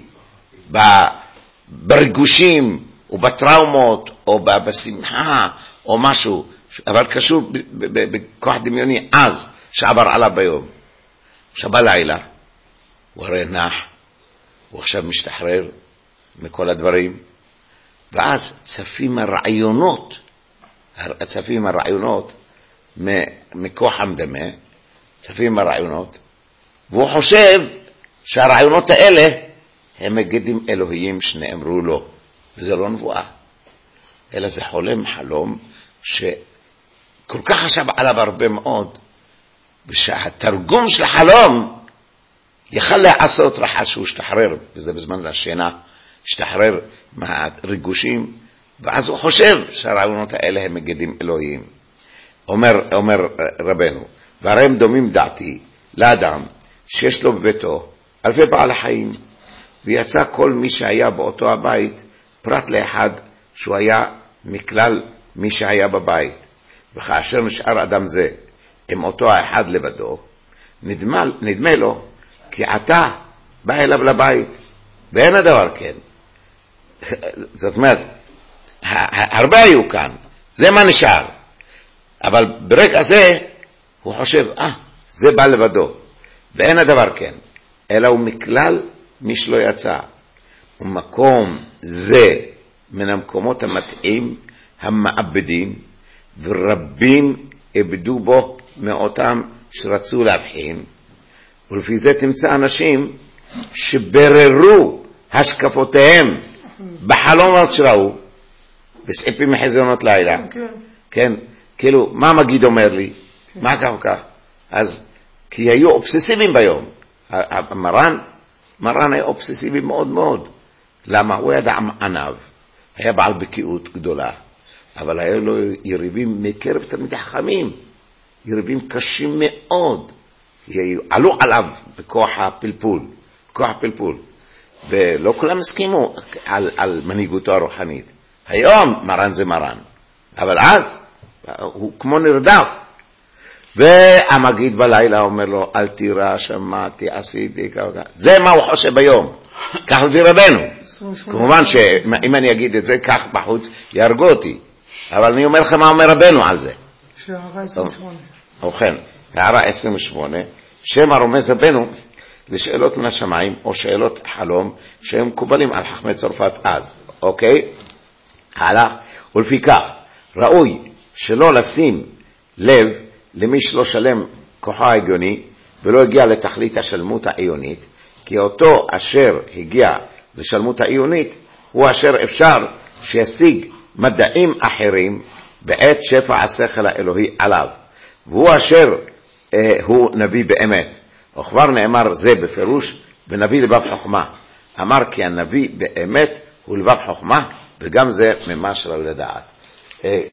ברגושים, ובטראומות, או בשמחה, או משהו, אבל קשור בכוח דמיוני אז, שעבר עליו ביום. עכשיו בלילה, הוא הרי נח, הוא עכשיו משתחרר מכל הדברים, ואז צפים הרעיונות, צפים הרעיונות מכוח המדמה, צפים הרעיונות, והוא חושב שהרעיונות האלה הם מגדים אלוהיים שנאמרו לו, וזה לא נבואה, אלא זה חולם חלום שכל כך חשב עליו הרבה מאוד, ושהתרגום של החלום יכל לעשות רחש שהוא השתחרר, וזה בזמן השינה, השתחרר מהריגושים, ואז הוא חושב שהרעיונות האלה הם מגדים אלוהים. אומר, אומר רבנו, והרי הם דומים דעתי לאדם שיש לו בביתו אלפי בעל חיים, ויצא כל מי שהיה באותו הבית, פרט לאחד שהוא היה מכלל מי שהיה בבית. וכאשר נשאר אדם זה עם אותו האחד לבדו, נדמה, נדמה לו כי עתה בא אליו לבית, ואין הדבר כן. זאת אומרת, הרבה היו כאן, זה מה נשאר. אבל ברגע זה הוא חושב, אה, זה בא לבדו, ואין הדבר כן, אלא הוא מכלל מי שלא יצא. ומקום זה מן המקומות המתאים, המעבדים, ורבים איבדו בו מאותם שרצו להבחין, ולפי זה תמצא אנשים שבררו השקפותיהם בחלומות שראו, בסעיפים מחזיונות לילה. כן. כן, כאילו, מה מגיד אומר לי? כן. מה כך וכך? אז, כי היו אובססיביים ביום. המרן, מרן היה אובססיבי מאוד מאוד. למה? הוא היה דעם ענב, היה בעל בקיאות גדולה, אבל היה לו יריבים מקרב תלמידי חכמים, יריבים קשים מאוד, עלו עליו בכוח הפלפול, בכוח הפלפול, ולא כולם הסכימו על, על מנהיגותו הרוחנית. היום מרן זה מרן, אבל אז הוא כמו נרדף. והמגיד בלילה אומר לו, אל תירא, שמעתי, עשיתי, ככה. זה מה הוא חושב ביום. כך לפי רבנו. כמובן שאם אני אגיד את זה כך בחוץ, יהרגו אותי. אבל אני אומר לכם מה אומר רבנו על זה. שהערה עשרים ושמונה. ובכן, הערה עשרים ושמונה, שם הרומז רבנו לשאלות מן השמיים, או שאלות חלום, שהם מקובלים על חכמי צרפת אז. אוקיי? הלאה. ולפי כך, ראוי שלא לשים לב למי שלא שלם כוחו ההגיוני, ולא הגיע לתכלית השלמות העיונית, כי אותו אשר הגיע לשלמות העיונית, הוא אשר אפשר שישיג מדעים אחרים בעת שפע השכל האלוהי עליו, והוא אשר אה, הוא נביא באמת. וכבר נאמר זה בפירוש, ונביא לבב חוכמה. אמר כי הנביא באמת הוא לבב חוכמה, וגם זה ממה שלא לדעת. אה,